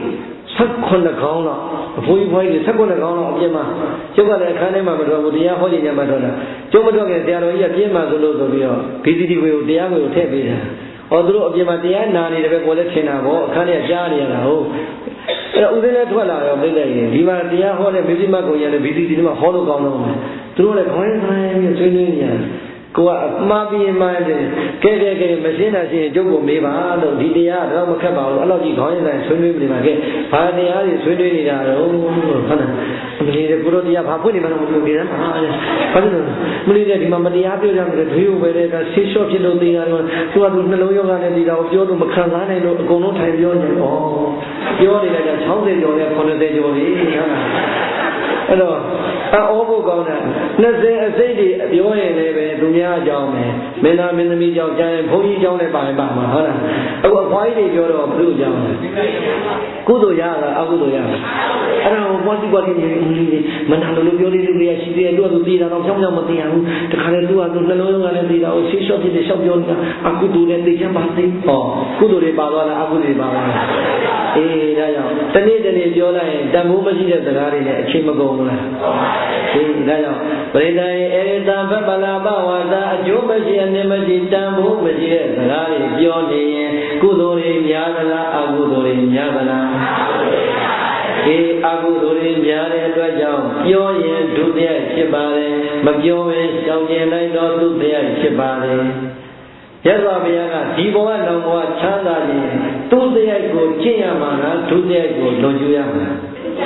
18ခေါင်းတော့အဖိုးကြီးဘွားကြီး18ခေါင်းတော့အပြင်းမှာကျုပ်ကလည်းအခန်းထဲမှာမတော်ဘူးတရားဟောခြင်းညမှာတော်တာကျုပ်မတော်ခင်ဆရာတော်ကြီးကပြင်းမှာဆိုလို့ဆိုပြီးတော့ BCD ကိုတရားကိုထည့်ပေးတာဟောသူတို့အပြင်မှာတရားနာနေတယ်ပဲကိုလည်းထင်တာပေါ့အခန်းထဲကြားနေရတာဟုတ်အဲ့တော့ဦးသိန်းလည်းထွက်လာရောပြိတ္တကြီးဒီမှာတရားဟောတဲ့မိသိမကိုရလည်း BCD မှာဟောလို့ကောင်းတော့မယ်သူတို့လည်းခေါင်းဆိုင်ပြီးဆွေးနွေးနေရတယ်ကိုကအမှားပြီးမှတယ်ကဲမရှင်းတာရှိရင်ကျုပ်ကိုမေးပါလို့ဒီတရားတော့မခက်ပါဘူးအဲ့လိုကြီးခေါင်းဆိုင်ဆွေးနွေးနေမှာကဲဘာတရားတွေဆွေးနွေးနေတာတော့ဟုတ်လားမလေးတဲ့ကိုတို့တရားဘာဖွင့်နေမှန်းမသိဘူးနေတယ်မှာဘာလို့လဲမလေးတဲ့ဒီမှာမတရားပြောကြတယ်တွေးဝယ်တဲ့ကဆေးလျှော့ဖြစ်လို့သိတာတော့သူကသူနှလုံးရောဂါနဲ့သိတာကိုပြောလို့မခံစားနိုင်လို့အကုန်လုံးထိုင်ပြောနေတော့ပြောနေတာက60ကျော်နဲ့80ကျော်ကြီးဟုတ်လားအဲ့တော့အောဖို့ကောင်းတာ20အစိတ်တွေပြောရင်လည်းပဲသူများအကြောင်းပဲမင်းသားမင်းသမီးအကြောင်းကြားရင်ဘုန်းကြီးအကြောင်းလည်းပါမှာဟုတ်လားအခုအဖွားကြီးတွေပြောတော့ဘုရားအကြောင်းကုသိုလ်ရတာအကုသိုလ်ရတာအဲ့ဒါကိုပွားစီပွားနေမနာလို့ပြောလေးလေးရှိသေးတယ်သူကသူသိတာတော့ကြောင်းမသိရဘူးတခါလေသူကသူနှလုံးကလည်းသိတာကိုဆေးလျှော့ဖြစ်တယ်လျှောက်ပြောနေတာအကုသိုလ်နဲ့သိချမ်းပါသိဟောကုသိုလ်တွေပါသွားလားအကုသိုလ်တွေပါသွားလားအေးဒါကြောင့်တနေ့ပြောလိုက်ရင်တန်ဖိုးမရှိတဲ့စကားတွေနဲ့အချိန်မကုန်ဘူးလားဒီဒါကြောင့်ပရိသတ်ရဲ့အေတံဘဗလာဘဝါသာအကျိုးမရှိအနေမရှိတန်ဖိုးမရှိတဲ့စကားတွေပြောနေရင်ကုသိုလ်တွေများသလားအကုသိုလ်တွေများသလားဒီအကုသိုလ်တွေများတဲ့အတွက်ကြောင့်ပြောရင်ဒုစရိုက်ဖြစ်ပါတယ်မပြောရင်ရှောင်ကျင်လိုက်တော့ဒုစရိုက်ဖြစ်ပါတယ်ရသော်ဘုရားကဒီဘဝနောက်ဘဝချမ်းသာခြင်းသူစရိုက်ကိုကျင့်ရမှာလားဒုစရိုက်ကိုလွန်ကျူးရမှာလား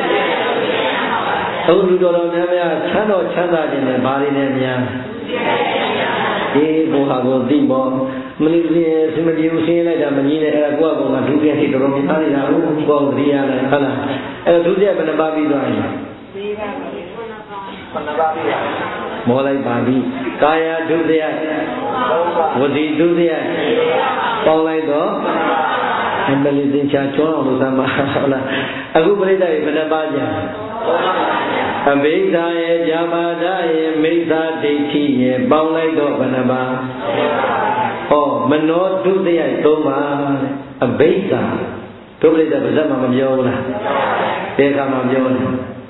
ဘုလူတော်တော်များများချမ်းတော်ချမ်းသာခြင်းနဲ့ဘာတွေနဲ့များဒီဘုဟာကိုသိပေါ်မနည်းစမပြေဘူးရှင်းလိုက်တာမကြီးနဲ့အဲ့ဒါကိုယ့်အကောင်ကဒုစရိုက်တွေတော်တော်များနေတာဟုတ်ကောသတိရလဲဟုတ်လားအဲ့ဒုစရိုက်ဘယ်နှပါပြီးသွားရင်4 ပါပြီးမောလိုက်ပါပြီကာယဒုစရိုက်ဝစီဒုစရိုက်ပေါင်းလိုက်တော့အမလီသင်္ချာကျွမ်းအောင်လို့သမ်းပါဟုတ်လားအခုပြိဿရေဘယ်နှပါကြအဘိဓါရဲ့ဇာပါဒရဲ့မိစ္ဆာဒိဋ္ဌိရဲ့ပေါင်းလိုက်တော့ဘယ်နှပါဟောမနောဒုစရိုက်3ပါအဘိဓါဒုပရိသဗဇတ်မှာမပြောဘူးလားဘယ်ကမှပြောလဲ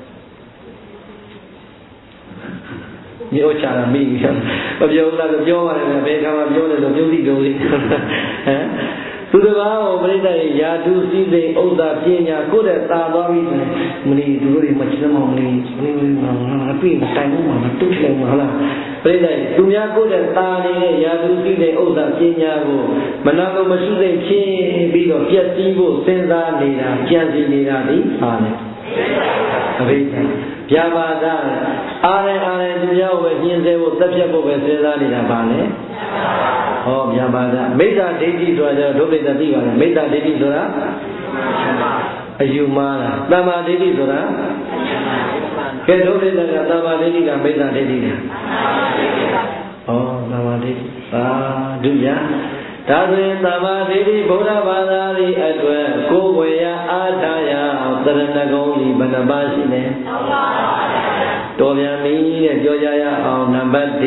မျိုးချတာမိပြီမပြောဘူးလားဆိုပြောပါတယ်ဘယ်ကမှပြောတယ်ဆိုပြုံးသိပြုံးသိဟမ်သူတစ်ပါးကိုပြိဿရေယာတုစည်းစိမ်ဥစ္စာပညာကိုယ်တည်းသာသွားပြီဆိုရင်မလီသူတို့တွေမချစ်မောင်မလီအပြည့်မတိုင်ဘူးမတုတ်တယ်မဟုတ်လားပြိဿရေသူများကိုယ်တည်းသာနေတဲ့ယာတုစည်းစိမ်ဥစ္စာပညာကိုမနာလို့မရှိစိတ်ဖြစ်ပြီးတော့ပြည့်စည်ဖို့စဉ်းစားနေတာကြံစည်နေတာဒီပါလေအဘိဓါဗျာပါဒအားရသူများကိုပဲညှင်းဆဲဖို့တက်ပြတ်ဖို့ပဲစဉ်းစားနေတာပါလေဟောဗျာပါဒမိစ္ဆာဒိဋ္ဌိဆိုတာကျတော့ဒုပိဋ္ဌသိပါလားမိစ္ဆာဒိဋ္ဌိဆိုတာအယူမှားတာသမ္မာဒိဋ္ဌိဆိုတာကဲဒုပိဋ္ဌကသမ္မာဒိဋ္ဌိကမိစ္ဆာဒိဋ္ဌိလားဟောသမ္မာဒိဋ္ဌိသာဓုယဒါဆိုရင်သမ္မာဒိဋ္ဌိဗုဒ္ဓဘာသာ၏အတွက်ကိုယ်ဝေယအားထားရသရဏဂုံဤဘယ်နှပါရှိလဲတော်ပြန်ပြီတဲ့ပြောကြရအောင်နံပါတ်1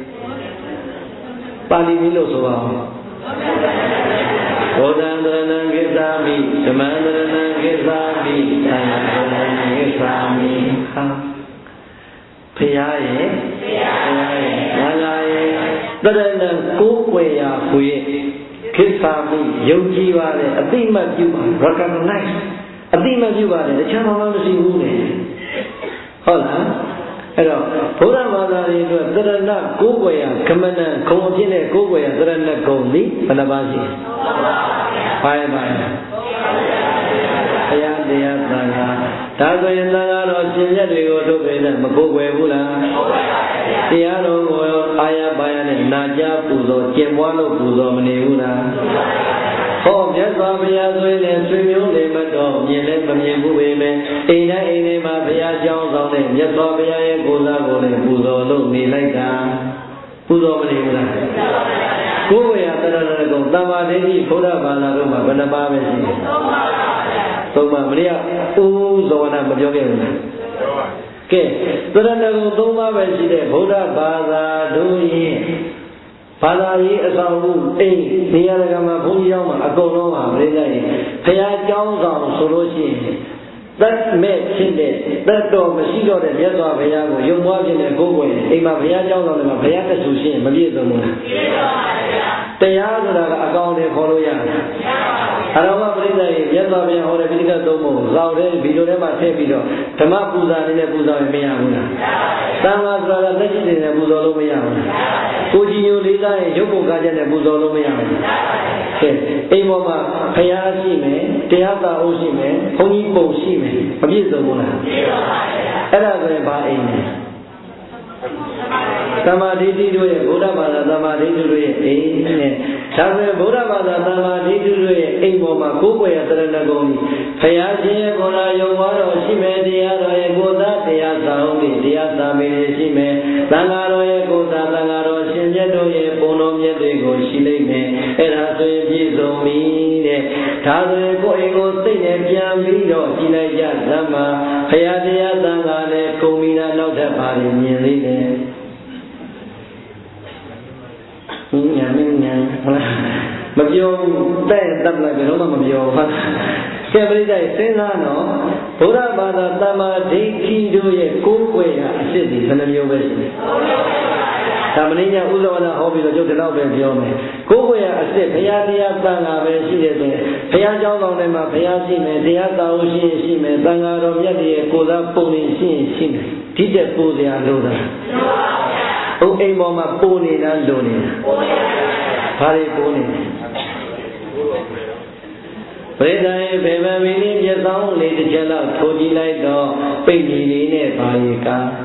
ပါဠိနည်းလို့ဆိုအောင်ဘောဓံသရဏံကိသာမိဓမ္မံသရဏံကိသာမိသံဃံသရဏံကိသာမိဟာဖရာရဲ့ငါလာရဲ့သရဏံကိုယ်ွယ်ရာကိုရဲ့ကိသာမိယုံကြည်ပါလေအတိမတ်ပြုပါ recognize အတိမတ်ပြုပါလေတခြားဘာမှမရှိဘူးလေဟုတ်လားအဲ့တော့ဘုရားဘာသာရေးအတွက်သရဏကိုးကွယ်ရကမဏံခုံအဖြစ်နဲ့ကိုးကွယ်ရသရဏဂုံသည်ဘယ်နှပါးရှိပါရဲ့ပါဘုရားတရားသံဃာဒါဆိုရင်သံဃာတော်ရှင်မြတ်တွေကိုတို့ပဲနဲ့မကိုးကွယ်ဘူးလားတရားတော်ကိုအာရပါရနဲ့နာကြားပူဇော်ကျင့်ပွားလို့ပူဇော်မနေဘူးလားဟောမြတ်စွာဘုရားဆိုရင်ဆွေမျိုးတွေမတော်မြင်လည်းမမြင်ဘူးပဲအိမ်တိုင်းမှာဘုရားကျောင်းဆောင်တဲ့မြတ်စွာဘုရားရဲ့ကိုယ်စားကိုလည်းပူဇော်လို့နေလိုက်တာပူဇော်မနေဘူးလားကိုယ်ဝေယသရဏဂုံသမ္မာဒိဋ္ဌိဘုရားဘာသာတို့မှာဘယ်နှပါးပဲရှိလဲသုံးပါးမရိယဦးဇောနာမပြောခဲ့ဘူးလားကဲသရဏဂုံသုံးပါးပဲရှိတဲ့ဘုရားဘာသာတို့ရဲ့ဘာသာရေးအဆောင်မှုအိမ်နေရာကမှာဘုန်းကြီးကျောင်းမှာအကုန်လုံးပါပြိဿရေဘုရားကျောင်းဆောင်ဆိုလို့ရှိရင်သက်မဲ့ဖြစ်တဲ့သက်တော်မရှိတော့တဲ့မြတ်စွာဘုရားကိုယုံပွားခြင်းနဲ့ကိုယ်ကိုယ်အိမ်မှာဘုရားကျောင်းဆောင်တယ်မှာဘုရားတဆူရှိရင်မပြည့်စုံဘူးလားပြည့်စုံပါဗျာတရားဆိုတာကအကောင်တွေခေါ်လို့ရတယ်အရောမပြိဿရေမြတ်စွာဘုရားဟောတဲ့ပိဋကသုံးပုံဇောက်တဲ့ဗီဒီယိုထဲမှာထည့်ပြီးတော့ဓမ္မပူဇာနေနဲ့ပူဇော်ရင်မရဘူးလားသံဃာဆိုတာလက်ရှိနေနဲ့ပူဇော်လို့မရဘူးကိုကြီးညိုလေးသားရဲ့ရုပ်ပုံကားချက်နဲ့ပူဇော်လို့မရဘူးကဲအိမ်ပေါ်မှာဘုရားရှိမယ်တရားသာအုပ်ရှိမယ်ဘုန်းကြီးပုံရှိမယ်မပြည့်စုံဘူးလားပြည့်စုံပါဗျာအဲ့ဒါဆိုရင်ဘာအိမ်လဲသမ္မာဒိဋ္ဌိတို့ရဲ့ဗုဒ္ဓဘာသာသမ္မာဒိဋ္ဌိတို့ရဲ့အိမ်နဲ့ဒါဆိုရင်ဗုဒ္ဓဘာသာသမ္မာဒိဋ္ဌိတို့ရဲ့အိမ်ပေါ်မှာကိုယ်ွယ်ရသရဏဂုံကြီးဘုရားရှင်ရဲ့ကိုယ်တော်ယုံပွားတော်ရှိမယ်တရားတော်ရဲ့ကိုယ်သားတရားသာဟုတ်ပြီတရားသာမေရှိမယ်သံဃာတော်ရဲ့ကိုယ်သားသံဃာတော်ရှင်မြတ်တို့ရဲ့ပုံတော်မြတ်တွေကိုရှိလိမ့်မယ်အဲ့ဒါဆိုရင်ပြည့်စုံပြီတဲ့ဒါဆိုရင်ကိုယ်အိမ်ကိုစိတ်နဲ့ပြန်ပြီးတော့ကြည်လိုက်ကြသမ္မာဘုရားတရားသံဃာနဲ့ကုံမီနာနောက်ထပ်ပါရင်မြင်သေးတယ်ညာဟုတ်လားမပြောတဲ့တပ်လိုက်ဘယ်တော့မှမပြောဟာကဲပရိသတ်စဉ်းစားတော့ဘုရားဘာသာသမ္မာဒိဋ္ဌိတို့ရဲ့ကိုးကွယ်ရာအစစ်တွေဘယ်နှမျိုးပဲရှိလဲဒါမင်းညာဥဇဝနာဟောပြီးတော့ကျုပ်ဒီလောက်ပဲပြောမယ်ကိုးကွယ်ရာအစစ်ဘုရားတရားသံဃာပဲရှိတယ်ဆိုရင်ဘုရားကျောင်းတော်ထဲမှာဘုရားရှိမယ်တရားသာဝရှိမယ်သံဃာတော်မြတ်တွေရဲ့ကိုယ်စားပုံနေရှိမယ်ဒီတဲ့ပူဇော်လို့တာဟုတ်အိမ်ပေါ်မှာပူနေတာလို့နေတာဘာဘာတွေပိုးနေပရိသတ်ရဲ့ဘေဘမီလေးမျက်စောင်းလေးတစ်ချက်လောက်ထိုးကြည့်လိုက်တော့ပိတ်ကြီးလေးနဲ့ဘာရီ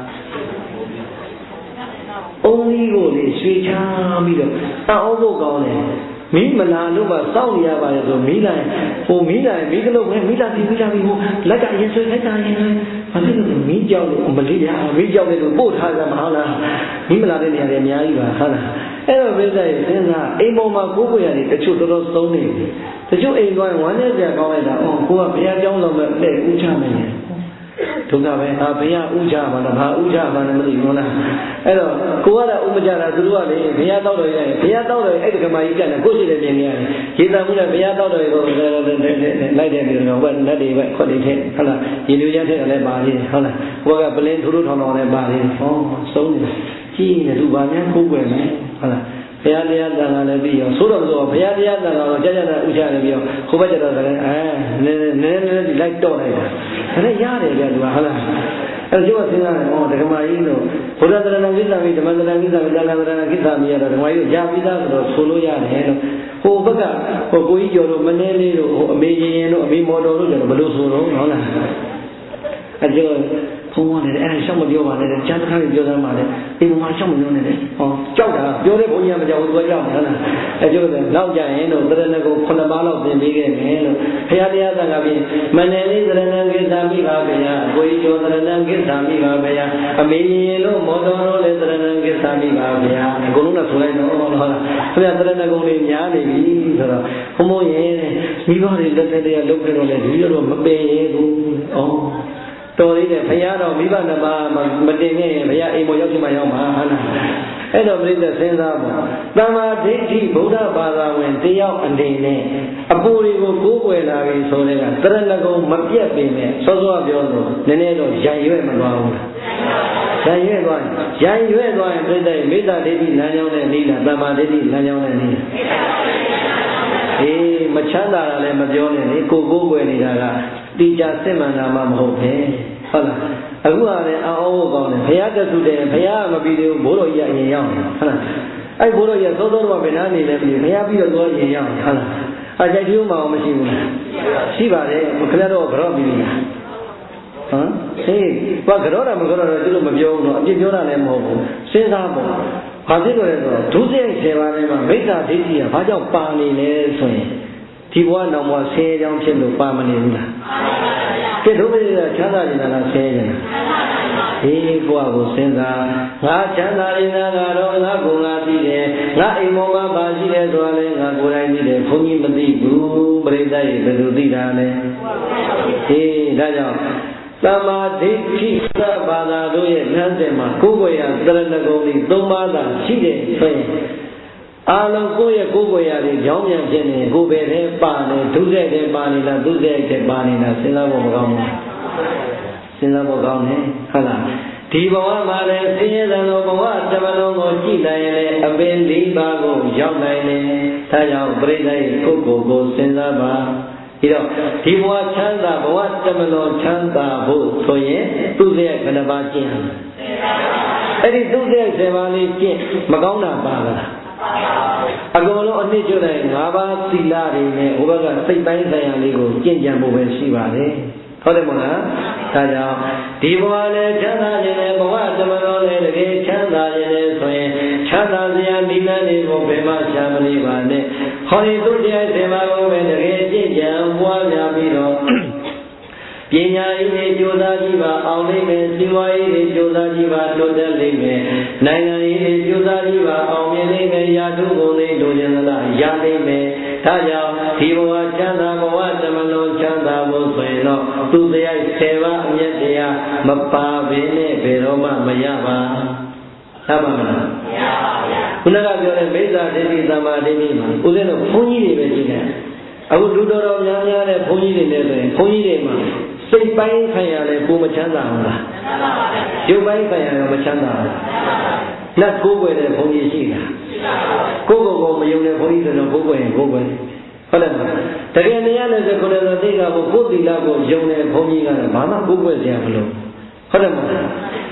ကအုံးကြီးကိုလေရွှေချပြီးတော့အောက်ဖို့ကောင်းတယ်မီးမလာလို့မှစောင့်နေရပါတယ်ဆိုမီးလိုက်ဟိုမီးလိုက်မီးကလေးပဲမီးလာပြီးဟိုလက်ကရင်ဆွဲလိုက်တာရင်ဘာဖြစ်လို့မီးကြောက်လို့မလေးရမီးကြောက်တယ်လို့ပို့ထားကြမှာဟုတ်လားမီးမလာတဲ့နေရာတွေအများကြီးပါဟုတ်လားအဲ့တော့ပြည့်တဲ့စဉ်းစားအိမ်ပေါ်မှာကိုယ်ကိုယ်ရတယ်တချို့တော်တော်သုံးနေပြီတချို့အိမ်သွားဝမ်းနေကြကောင်းလိုက်တာအော်ကိုကဘုရားကျောင်းတော်မဲ့တဲ့ဥချမယ်ဒုက္ခပဲဟာဘုရားဥချမှာလားဘာဥချမှာလဲမသိဘူးလားအဲ့တော့ကိုကတော့ဥမကြတာသူတို့ကလေဘုရားတောက်တော်ရဲ့ဘုရားတောက်တော်ရဲ့အဲ့ဒီကမာကြီးပြန်တယ်ကိုရှိတယ်ပြင်နေရတယ်ရေတံမှုနဲ့ဘုရားတောက်တော်ရဲ့ကိုလိုက်တယ်ပြီးတော့ဘယ်လက်တွေပဲခွက်တွေထည့်ဟုတ်လားရေလူရထည့်တယ်လည်းပါသေးတယ်ဟုတ်လားကိုကပလင်းထူးထူးထောင်ထောင်လည်းပါသေးတယ်ဟောဆုံးနေကြီးနေသူဘာများခိုးွယ်လဲဟုတ်လားဘုရားတရားတန်ခါလည်းပြီးရောသို့တော်ဆိုဘုရားတရားတန်ခါတော့ကြာကြာဥချတယ်ပြီးရောခိုးဘက်ကြတော့လည်းနည်းလိုက်တော့လိုက်တာဒါလည်းရတယ်ဗျသူကဟုတ်လားအဲ့ကျိုးစဉ်းစားတယ်ဟောဓမ္မကြီးတို့ဘုရားတရဏကိစ္စမိဓမ္မတရဏကိစ္စမိသံဃာတရဏကိစ္စမိရတော့ဓမ္မကြီးတို့ကြာပြီးသားဆိုတော့ဆိုလို့ရတယ်လို့ဟိုဘက်ကဟိုကိုကြီးကျော်တို့မနေလေးတို့ဟိုအမေရင်တို့အမေမော်တော်တို့ကျတော့ဘယ်လိုဆိုတော့ဟုတ်လားအဲ့ကျိုးဘုံရတယ်အဲ့ဒါရှောက်မပြောပါနဲ့ကျန်တဲ့ခါကြီးပြောသမ်းပါလေအိမ်မှာရှောက်မပြောနဲ့လေဟောကြောက်တာပြောတဲ့ဘုန်းကြီးကမကြောက်ဘူးသူကကြောက်တယ်ဟုတ်လားအဲ့ကျိုးလည်းနောက်ကြရင်တော့တရဏဂုံ9ပါးလောက်သင်ပေးခဲ့မယ်လို့ဘုရားတရားသံဃာပြင်မန္တလေးတရဏကိစ္စမိပါဗျာအကိုကြီးကျော်တရဏကိစ္စမိပါဗျာအမေရင်လို့မော်တော်တို့လည်းတရဏကိစ္စမိပါဗျာအကုန်လုံးတော့ဆိုလိုက်တော့ဟုတ်လားဘုရားတရဏဂုံလေးများနေပြီဆိုတော့ဘုံဘုံရဲ့မိဘတွေလက်ထက်တွေကလုပ်ခဲ့တော့လေဒီလိုတော့မပင်ရဘူးဩတော်လေးနဲ့ဘုရားတော်မိဘနှစ်ပါးမတင်ခဲ့ရင်ဘုရားအိမ်ပေါ်ရောက်ချင်မှရောက်မှာဟုတ်လားအဲ့တော့ပြိဿစဉ်းစားပါတမ္မာဒိဋ္ဌိဗုဒ္ဓဘာသာဝင်တယောက်အနေနဲ့အပူတွေကိုကိုးကွယ်လာပြီဆိုတဲ့ကတရဏဂုံမပြတ်ပေမဲ့စောစောပြောလို့နည်းနည်းတော့ရံရွဲ့မသွားဘူးလားရံရွဲ့သွားရင်ပြိဿမေတ္တာဒိဋ္ဌိလမ်းကြောင်းနဲ့နေလားတမ္မာဒိဋ္ဌိလမ်းကြောင်းနဲ့နေအေးမချမ်းသာတာလည်းမပြောနဲ့လေကိုကိုးကွယ်နေတာကတိကျစစ်မှန်တာမှမဟုတ်ပဲဟုတ်လားအခုကလည်းအောင်းကောင်းတယ်ဘုရားတဆုတယ်ဘုရားမပြီးသေးဘူးဘိုးတော်ကြီးအရင်ရောက်တယ်ဟုတ်လားအဲ့ဘိုးတော်ကြီးသောသောတော့ဘယ်နာနေလဲမသိဘုရားပြီးတော့သွားရင်ရောက်တယ်ဟုတ်လားအကြိုက်ကျိုးမအောင်မရှိဘူးလားရှိပါတယ်ခင်ဗျားတို့ကတော့ပြီးပြီလားဟမ်ဟေးဘာကြောတာမကြောတာသူတို့မပြောဘူးတော့အပြစ်ပြောတာလည်းမဟုတ်ဘူးစဉ်းစားပေါ့ဘာဖြစ်လို့လဲဆိုတော့ဒုစရိုက်7ပါးထဲမှာမိစ္ဆာဒိဋ္ဌိကဘာကြောင့်ပါနေလဲဆိုရင်ဒီဘဝနောင်ဘဝဆင်းရဲကြောင်းဖြစ်လို့ပါမနေဘူးလားကဲဒုပိကချမ်းသာနေတာလားဆင်းရဲနေတာဒီဘဝကိုစဉ်းစားငါချမ်းသာနေတာကတော့ငါကိုယ်ငါသိတယ်ငါအိမ်ပေါ်မှာပါရှိတယ်ဆိုတာလည်းငါကိုယ်တိုင်သိတယ်ဘုန်းကြီးမသိဘူးပရိသတ်ရေဘယ်လိုသိတာလဲဟေးဒါကြောင့်သမာဓိဋ္ဌိသဘာသာတို့ရဲ့လမ်းစဉ်မှာကိုယ်ကိုယ်ရသရဏဂုံကြီး3ပါးသာရှိတယ်ဆိုရင်အာလုံးကိုယ့်ရဲ့ကိုယ်ကိုယ်ရည်ကြောင်းပြန်ဖြစ်နေကိုယ်ပဲတည်းပါနေဒုစရိုက်တည်းပါနေလားဒုစရိုက်တည်းပါနေလားစဉ်းစားဖို့မကောင်းဘူးစဉ်းစားဖို့ကောင်းတယ်ဟုတ်လားဒီဘဝမှာလည်းဆင်းရဲတဲ့ဘဝတမလုံးကိုကြည့်နိုင်ရင်အပင်၄ပါးကိုရောက်နိုင်တယ်ဒါကြောင့်ပြိဿရဲ့ကိုယ်ကိုစဉ်းစားပါပြီးတော့ဒီဘဝချမ်းသာဘဝတမလုံးချမ်းသာဖို့ဆိုရင်သူ့ရဲ့ဘယ်နှပါးကျင့်အဲ့ဒီသူ့ရဲ့7ပါးလေးကျင့်မကောင်းတာပါလားအကုန်လုံးအနှစ်ကျွတ်တဲ့5ပါးသီလတွေနဲ့ဟိုဘက်ကစိတ်ပိုင်းဆိုင်ရာလေးကိုကျင့်ကြံဖို့ပဲရှိပါတယ်ဟုတ်တယ်မဟုတ်လားဒါကြောင့်ဒီဘဝလည်းချမ်းသာခြင်းနဲ့ဘဝတမတော်လည်းတကယ်ချမ်းသာခြင်းနဲ့ဆိုရင်ချမ်းသာစရာဒီလန်းတွေကိုဘယ်မှရှာမနေပါနဲ့ဟောဒီသူတရား7ပါးကိုပဲတကယ်ကျင့်ကြံပွားများပြီးတော့ပညာရေးတွေကြိုးစားကြည့်ပါအောင်လိမ့်မယ်စီးပွားရေးတွေကြိုးစားကြည့်ပါတိုးတက်လိမ့်မယ်နိုင်ငံရေးတွေကြိုးစားကြည့်ပါအောင်မြင်လိမ့်မယ်ရာထူးကုန်တွေလိုချင်သလားရလိမ့်မယ်ဒါကြောင့်ဒီဘဝချမ်းသာဘဝတမလုံးချမ်းသာဖို့ဆိုရင်တော့သူတရား7ပါးအမြတ်တရားမပါဘဲနဲ့ဘယ်တော့မှမရပါဟုတ်ပါမလားမရပါဘူးခုနကပြောတဲ့မိစ္ဆာဒိဋ္ဌိသမာဓိဋ္ဌိမှာဦးဇင်းတို့ဘုန်းကြီးတွေပဲကြည့်တယ်အခုလူတော်တော်များများတဲ့ဘုန်းကြီးတွေလည်းဆိုရင်ဘုန်းကြီးတွေမှာစိတ်ပိုင်းဆိုင်ရာလည်းကိုမချမ်းသာဘူးလားရုပ်ပိုင်းဆိုင်ရာရောမချမ်းသာဘူးလက်ကိုယ်ွယ်တဲ့ဘုန်းကြီးရှိလားကိုယ်ကိုမယုံတဲ့ဘုန်းကြီးဆိုတော့ကိုယ်ွယ်ရင်ကိုယ်ွယ်ဟုတ်တယ်မလားတကယ်တရားနဲ့ဆိုခုနကသိကကိုယ်သီလကိုယုံတဲ့ဘုန်းကြီးကတော့ဘာမှကိုယ်ွယ်စရာမလိုဟုတ်တယ်မလား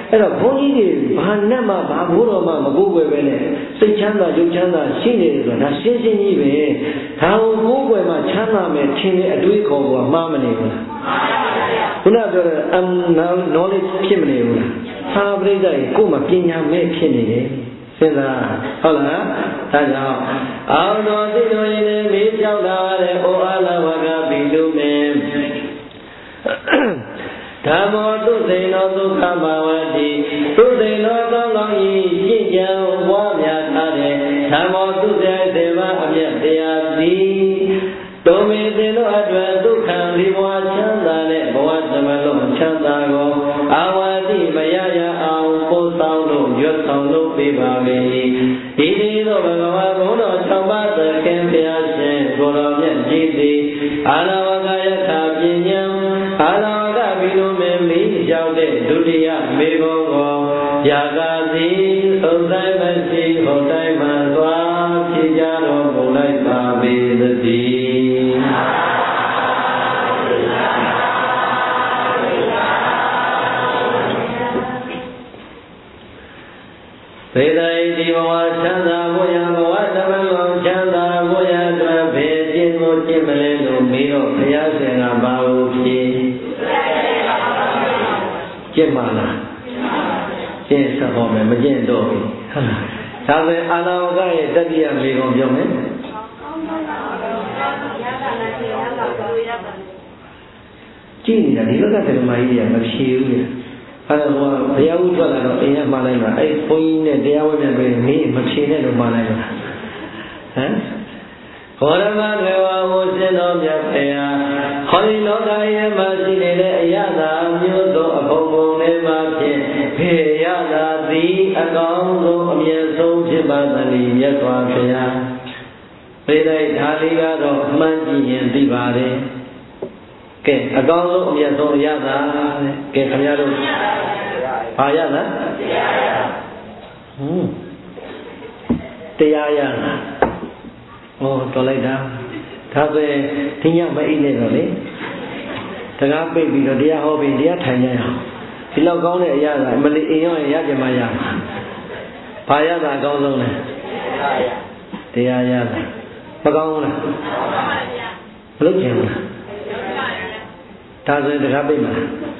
အဲ့တော့ဘုန်းကြီးတွေဘာနဲ့မှဘာဘိုးတော်မှမကိုးကွယ်ပဲနဲ့စိတ်ချမ်းသာရုပ်ချမ်းသာရှိနေတယ်ဆိုတာဒါရှင်းရှင်းကြီးပဲဒါကိုကိုးကွယ်မှချမ်းသာမယ်ထင်တဲ့အတွေးခေါ်ကမှားမနေဘူးလားခုနပြောတဲ့ knowledge ဖြစ်မနေဘူးလားသာပရိသတ်ကိုယ်မှာပညာမဲ့ဖြစ်နေတယ်စဉ်းစားဟုတ်လားဒါကြောင့်အောင်တော်သိတော်ရင်လည်းမေးကြောက်လာတဲ့ဩအာလဝကပိလူမေဓမ္မောသုစိန်သောဒုက္ခမဝတိသုစိန်သောကောင်းကောင်း၏ရှင်းကြံဝါများထားတဲ့ဓမ္မောသုစိတ်စေဝအမြတ်တရားသည်တုံမေတင်တို့အတွက်ဒုက္ခလေးဘဝချမ်းသာတဲ့ဘဝသမလုံးချမ်းသာကိုအာဝတိမရရအောင်ပို့ဆောင်လို့ရွတ်ဆောင်လို့ပြပါမယ်ဒီဒီသောဘဂဝါဘုန်းတော်၆ပါးသခင်ဘုရားရှင်ကိုတော်မြတ်ကြီးသည်အာလဝကယထာပညာအာလဝကဘိလူမေမိရောက်တဲ့ဒုတိယမေဘုံကိုယာဂာတိသုံးဆိုင်မရှိဟောတိုင်းမှသွားဖြစ်ကြတော်မူလိုက်ပါပေသတည်းဘေဒိဒီဘဝချမ်းသာဖို့ရဘဝသမလုံးချမ်းသာဖို့ရအတွက်ဘယ်ကျင့်ကိုကျင့်မလဲလို့မေးတော့ဘုရားရှင်ကဘာလို့ဖြေကျင့်ပါလားကျင့်ဆက်ဟောမယ်မကျင့်တော့ဘူးဟုတ်လားဒါပဲအာလဝကရဲ့တတိယမေကုန်ပြောမယ်ကြည့်နေတာဒီဘက်ကဓမ္မကြီးတွေကမဖြေဘူးလေအဲ့တော့ဘုရားဥထွက်လာတော့အင်းရမှားလိုက်မှာအဲ့ဘုန်းကြီးနဲ့တရားဝဲပြန်ပြီးမင်းမဖြေနဲ့လို့မှားလိုက်မှာဟမ်ခေါ်ရမတွေဝါဝရှင်တော်မြတ်ဖေဟာဟောဒီလောကရဲ့မှာရှိနေတဲ့အရာသာမျိုးစုံအဘုံဘုံလေးမှာဖြင့်ဖေရသာသည်အကောင်းဆုံးအမြတ်ဆုံးဖြစ်ပါသတည်းမြတ်စွာဘုရားပြေလိုက်ဒါလေးကတော့အမှန်ကြည့်ရင်သိပါတယ်ကဲအကောင်းဆုံးအမြတ်ဆုံးအရသာကဲခင်ဗျားတို့ဘာရလားတရားရလားဟောတော်လိုက်တာဒါဆိုရင်ဒီညမအိပ်နဲ့တော့လေတကားပိတ်ပြီးတော့တရားဟောပြီးတရားထိုင်ကြရအောင်ဒီလောက်ကောင်းတဲ့အရသာအမလီအိမ်ရောရကြမှာရမှာဘာရသာအကောင်းဆုံးလဲတရားရသာမကောင်းဘူးလားမလုပ်ကြဘူးလားဒါဆိုရင်တကားပိတ်မှာ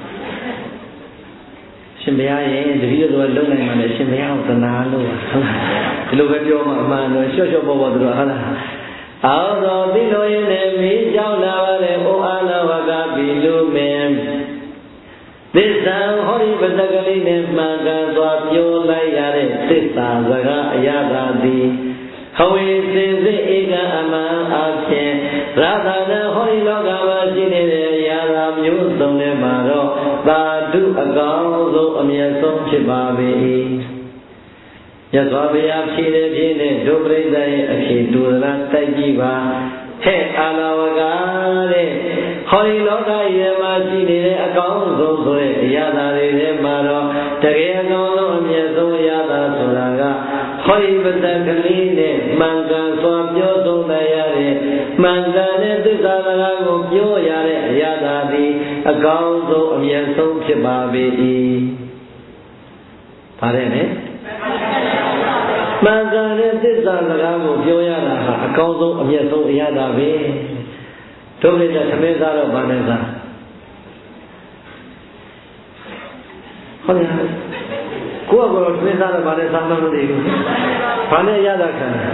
ရှင်ဘုရားရဲ့တပည့်တော်လုံနိုင်မှလည်းရှင်ဘုရားကိုသနာလို့ဟုတ်လားဒီလိုပဲပြောမှအမှန်တော့ရှော့ရှော့ပေါ်ပေါ်သူတို့ဟုတ်လားအောသောတိလိုရင်လည်းမိကြောက်လာပါလေဩအာလဝကပိလူမေသစ္စာဟောဒီပဒကလေးနဲ့မှန်ကန်စွာပြောလိုက်ရတဲ့သစ္စာစကားအရာသာသည်ဟဝေစင်စစ်ဧကအမှန်အဖြစ်ရာသာနဟောဒီလောကမှာရှိနေတဲ့အရာသာမျိုးစုံနဲ့မှာတော့သာဓုအကောင်ဆုံးအမြတ်ဆုံးဖြစ်ပါပေ၏မြတ်စွာဘုရားဖြည့်တဲ့ဖြည့်နဲ့ဒုပရိသတ်ရဲ့အဖြေတူလားတိုက်ကြည့်ပါဟဲ့အာလဝကတဲ့ဟောဒီလောကရဲ့မှာရှိနေတဲ့အကောင်ဆုံးဆိုတဲ့အရာသာတွေထဲမှာတော့တကယ်အကောင်ဆုံးအမြတ်ဆုံးအရာသာဆိုတာကဟောဒီပဒကလေးနဲ့မှန်ကန်စွာပြောဆုံးနိုင်ရတဲ့မှန်ကန်တဲ့သစ္စာစကားကိုပြောရတဲ့အရာသာသည်အကောင်ဆုံးအမြတ်ဆုံးဖြစ်ပါပေ၏ပါတယ်နဲ့မှန်ကန်တဲ့သစ္စာစကားကိုပြောရတာဟာအကောင်းဆုံးအမြတ်ဆုံးအရာသာပဲတို့လည်းသမင်းစားတော့ဗာနဲ့စားဟုတ်လားကိုယ့်ကတော့သမင်းစားတော့ဗာနဲ့စားမှမသိဘူးဗာနဲ့ရတာခံတယ်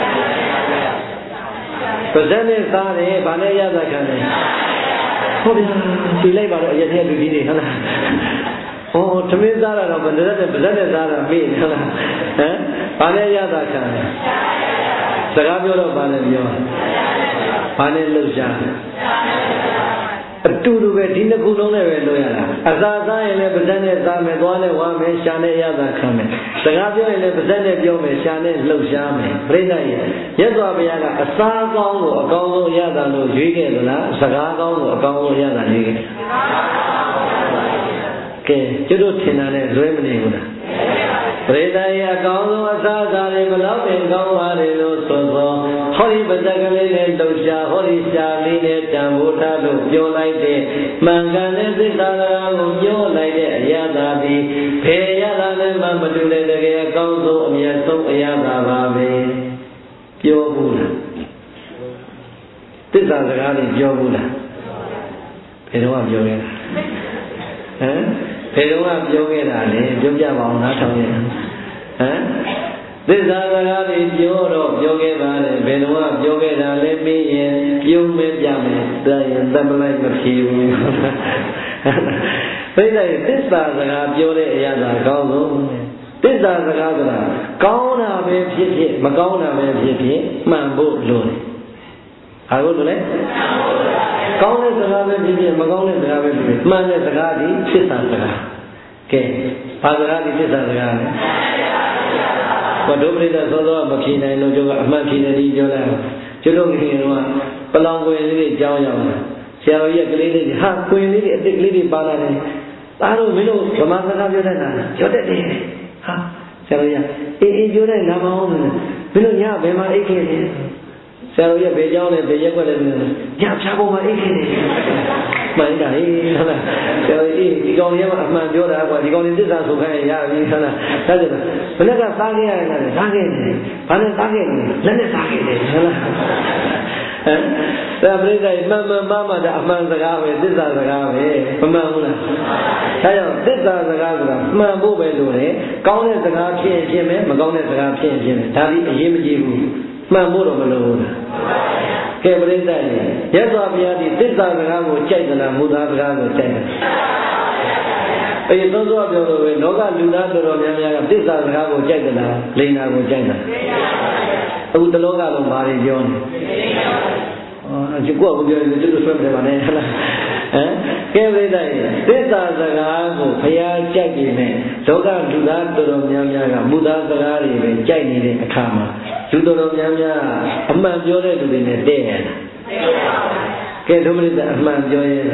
ပါဇက်နဲ့စားတယ်ဗာနဲ့ရတာခံတယ်ဟုတ်ဗျာဒီလိုက်ပါတော့အရက်ထဲလူကြီးတွေဟုတ်လားဟောသမင်းစားတာတော့ဗဇက်နဲ့စားတာမေ့ဟုတ်လားဟမ်ဘာနဲ့ရတာခံလဲစကားပြောတော့ဘာနဲ့ပြောဘာနဲ့လှုပ်ရှားအတူတူပဲဒီနှစ်ခုလုံးနဲ့ပဲလုပ်ရတာအစာစားရင်လည်းပါးစပ်နဲ့စားမယ်သွားနဲ့ဝါမယ်ရှာနဲ့ရတာခံမယ်စကားပြောရင်လည်းပါးစပ်နဲ့ပြောမယ်ရှာနဲ့လှုပ်ရှားမယ်ပြိဿရဲ့မြတ်စွာဘုရားကအစာကောင်းကိုအကောင်းဆုံးရတာလို့ရွေးခဲ့သလားစကားကောင်းကိုအကောင်းဆုံးရတာရွေးခဲ့ကဲကျွတ်တို့ထင်တာနဲ့လွဲမနေဘူးလားပရိသတ်ရဲ့အကောင်းဆုံးအစားအစာတွေဘလောက်ပင်ကောင်းပါလေလို့ဆိုသောဟဟောဒီပဇက်ကလေးနဲ့လှုပ်ရှားဟောဒီရှားလေးနဲ့တန်ဖိုးထားလို့ပြောလိုက်တဲ့မှန်ကန်တဲ့သစ္စာစကားကိုပြောလိုက်တဲ့အရာသာသည်ဘယ်ရတာလဲမှမတူတဲ့တကယ်အကောင်းဆုံးအမြတ်ဆုံးအရာသာပါပဲပြောဘူးလားသစ္စာစကားတွေပြောဘူးလားဘယ်တော့မှပြောခဲ့တာဘယ်တော့မှပြောခဲ့တာလဲပြောပြပါအောင်နားထောင်ရအောင်သစ္စာစကားတွေပြောတော့ပြောခဲ့ပါတယ်ဘယ်တော့မှပြောခဲ့တာလဲမင်းရင်ပြုံးမဲပြမယ်တန်ရင်တမလိုက်မဖြေဘူးဘယ်နဲ့သစ္စာစကားပြောတဲ့အရာသာကောင်းဆုံးသစ္စာစကားဆိုတာကောင်းတာပဲဖြစ်ဖြစ်မကောင်းတာပဲဖြစ်ဖြစ်မှန်ဖို့လိုတယ်အားလို့လေကောင်းတဲ့စကားပဲဖြစ်ဖြစ်မကောင်းတဲ့စကားပဲဖြစ်ဖြစ်မှန်တဲ့စကားဒီသစ္စာစကားကဲဘာစကားဒီသစ္စာစကားလဲဘဒုပရိသသောသောမဖြေနိုင်လို့ကျုပ်ကအမှန်ဖြေတယ်ဒီပြောလိုက်ကျုပ်တို့ငယ်တော့ပလောင်ကွယ်လေးတွေကြောင်းရောက်လာဆရာတော်ကြီးကလေးလေးဟာကွယ်လေးတွေအစ်စ်ကလေးတွေပါလာတယ်သားတို့မင်းတို့ဗမာစကားပြောတတ်တာပြောတတ်တယ်ဟာဆရာတော်ကြီးအေးပြောတယ်လာမအောင်မင်းတို့ညဘယ်မှာအိတ်ခဲ့တယ်ဆရာတော်ကြီးဘယ်ကြောင်းလဲဘယ်ရက်ွက်လဲညဖြာပေါ်မှာအိတ်ခဲ့တယ်မှန်တာဟေးဟုတ်လားဆရာတော်ကြီးဒီကောင်လေးကအမှန်ပြောတာကွာဒီကောင်လေးသစ္စာဆိုခိုင်းရပြီဟုတ်လားဒါကြောင့်ဘယ်နဲ့ကသားခဲ့ရတယ်လားသားခဲ့တယ်ဘာနဲ့သားခဲ့လဲလက်နဲ့သားခဲ့တယ်ဟုတ်လားဒါပြိဿကြီးမှန်ပါမှဒါအမှန်စကားပဲသစ္စာစကားပဲမမှန်ဘူးလားဒါကြောင့်သစ္စာစကားဆိုတာမှန်ဖို့ပဲလို့လေကောင်းတဲ့စကားဖြစ်ရင်ပဲမကောင်းတဲ့စကားဖြစ်ရင်ဒါဒီအရေးမကြီးဘူးမှန်ဖို့တော့မလိုဘူးလားကဲပြိဿကြီးရသော်ဘုရားဒီသစ္စာစကားကိုကြိုက်သလားမူသားစကားကိုကြိုက်တယ်သောသောပြောလို့ပဲလောကလူသားတော်တော်များများကသစ္စာစကားကိုကြိုက်သလားလိန်နာကိုကြိုက်တာအခုတလောကလုံးဘာတွေပြောနေဒီကိုကပြောရင်သူတို့ဆွဲမတယ်ပါနဲ့ဟုတ်လားကဲပြိဿကြီးသစ္စာစကားကိုဘုရားကြိုက်ပြီးနဲ့လောကလူသားတော်တော်များများကမူသားစကားတွေပဲကြိုက်နေတဲ့အခါမှာလူတော်တော်များများအမှန်ပြောတဲ့လူတွေနဲ့တဲ့ရတာကဲဒုပရိသအမှန်ပြောရဲ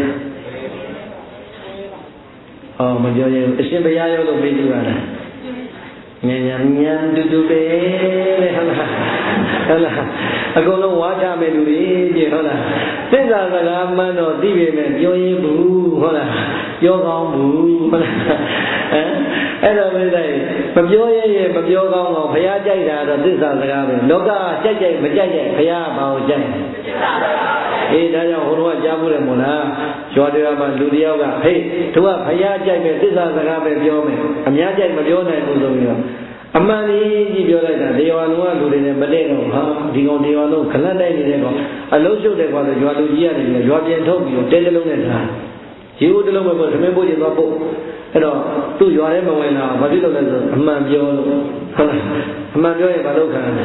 မပြောရဲအရှင်ဘုရားရောလို့ပြီးကြပါလားညာတူတူပဲဟုတ်လားအကုန်လုံးဝါချမယ်လူတွေကြည့်ဟုတ်လားသစ္စာစကားမှန်တော့သိပေမဲ့ပြောရင်ဘူးဟုတ်လားပြောကောင်းဘူးဟုတ်လားအဲ့တော့မင်းတို့မပြောရဲမပြောကောင်းတော့ဘုရားကြိုက်တာတော့သစ္စာစကားပဲလောကကြိုက်မကြိုက်ဘုရားဘာကိုကြိုက်အေးဒါကြောင့်ဟိုတော့ကြားမှုတယ်မို့လားရွာတွေကမှလူတယောက်ကဟေးတို့ကဘုရားကြိုက်မယ်သစ္စာစကားပဲပြောမယ်အများကြိုက်မပြောနိုင်ဘူးဆိုပြီးတော့အမှန်ကြီးပြောလိုက်တာဒေဝလုံးကလူတွေနဲ့မတည့်တော့ဟာဒီကောင်ဒေဝလုံးခလတ်တိုက်နေတဲ့ကောင်အလုံးရှုပ်တယ်ကွာဆိုရွာလူကြီးကနေပြီးရွာပြန်ထုတ်ပြီးတော့တဲတလုံးနဲ့ထားရေဦးတလုံးပဲပေါ့သမင်းပို့ချင်သွားပို့အဲ့တော့သူ့ရွာထဲမဝင်လာဘာဖြစ်လို့လဲဆိုအမှန်ပြောလို့ဟုတ်လားအမှန်ပြောရင်ဘာလို့ခံလဲ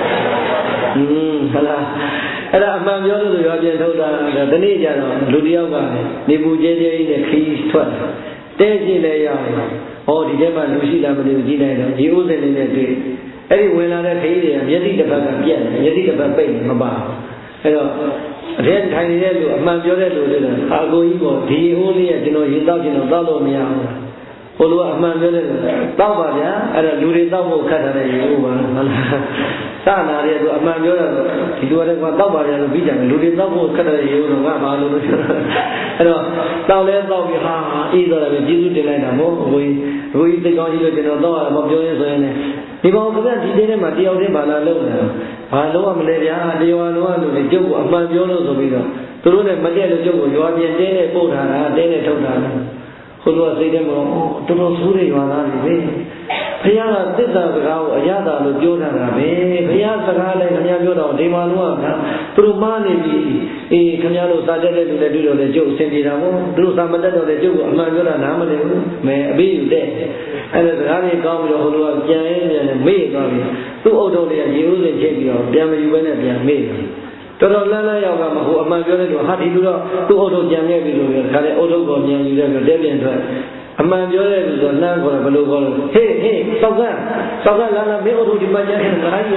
ဟုတ်လားအဲ့ဒါအမှန်ပြောလို့ဆိုရွာပြန်ထုတ်တာဒီနေ့ကျတော့လူတယောက်ကနေပူကျဲကျဲကြီးနဲ့ခီးထွက်တဲကြည့်လဲရအောင်ဟောဒီထဲမှာလူရှိလားမသိဘူးကြည့်လိုက်တော့ဒီဥစဉ်လေးနဲ့တွေ့အဲ့ဒီဝင်လာတဲ့ခရီးတွေကမျက်စိတစ်ဖက်ကပြက်တယ်မျက်စိတစ်ဖက်ပိတ်မပါအဲ့တော့အထက်ထိုင်နေတဲ့လူအမှန်ပြောတဲ့လူတွေလည်းအာကိုကြီးပေါ်ဒီဟိုးလေးကကျွန်တော်ရေတောက်ကျွန်တော်တောက်လို့မရဘူးဟိုလူကအမှန်ပြောတဲ့လူတောက်ပါဗျာအဲ့တော့လူတွေတောက်ဖို့ခတ်တာလည်းရေဟိုပါဟုတ်လားစနာတဲ့သူအမှန်ပြောတဲ့ဒီလူတွေကတောက်ပါဗျာလို့ပြီးကြတယ်လူတွေတောက်ဖို့ခတ်တဲ့ရေဟိုတော့ငါဘာလို့လို့ပြောအဲ့တော့တောက်လဲတောက်ပြီးဟာအေးတော့လည်းကျေးဇူးတင်လိုက်တာမို့အကိုကြီးသိကောင်းကြီးလို့ကျွန်တော်တော့မပြောရင်ဆိုရင်လည်းဒီကောင်ကဒီတင်းထဲမှာတယောက်တည်းဘာလာလုံးနေတာဘာလုံးဝမလဲဗျာတရားလုံးဝလို့လေကျုပ်ကအမှန်ပြောလို့ဆိုပြီးတော့သူတို့နဲ့မတည့်လို့ကျုပ်ကိုရွာပြင်တင်းနဲ့ပို့ထားတာတင်းနဲ့ထုတ်တာဟိုလိုစိတ်ထဲမှာတော်တော်ဆိုးတဲ့ရွာသားတွေပဲဘုရားကသစ္စာစကားကိုအရသာလို့ပြောတာပဲဘုရားစကားလည်းခင်ဗျားပြောတော့ဒီမှာလုံးဝသူတို့မှားနေပြီအေးခင်ဗျားတို့စာတက်တဲ့လူတွေတွေ့တော့လေကျုပ်အဆင်ပြေတာမို့သူတို့စာမတက်တော့လေကျုပ်ကအမှန်ပြောတာနားမလည်ဘူးမဲအပေးယူတဲ့အဲ့ဒါစကားလေးကောင်းပြီးတော့ဟိုလိုကပြန်ရင်မေ့သွားပြီသူ့အုပ်တော်လေးကရေဦးစင်ချိန်ပြီးတော့ပြန်မယူဘဲနဲ့ပြန်မေ့တယ်တော်တော်လန်းလန်းရောက်ကမဟုတ်အမှန်ပြောတဲ့လူဟာဒီလူတော့သူ့အုပ်တော်ကြံခဲ့ပြီလို့ပြောတယ်ဒါလည်းအုပ်တော်ကိုပြန်ယူတဲ့ပြီးတဲပြန်ထွက်အမှန်ပြောတဲ့လူဆိုလမ်းခေါ်တယ်ဘယ်လိုခေါ်လဲဟေးစောက်ကလမ်းမင်းအုပ်တော်ဒီမှာကြံခဲ့တာယူ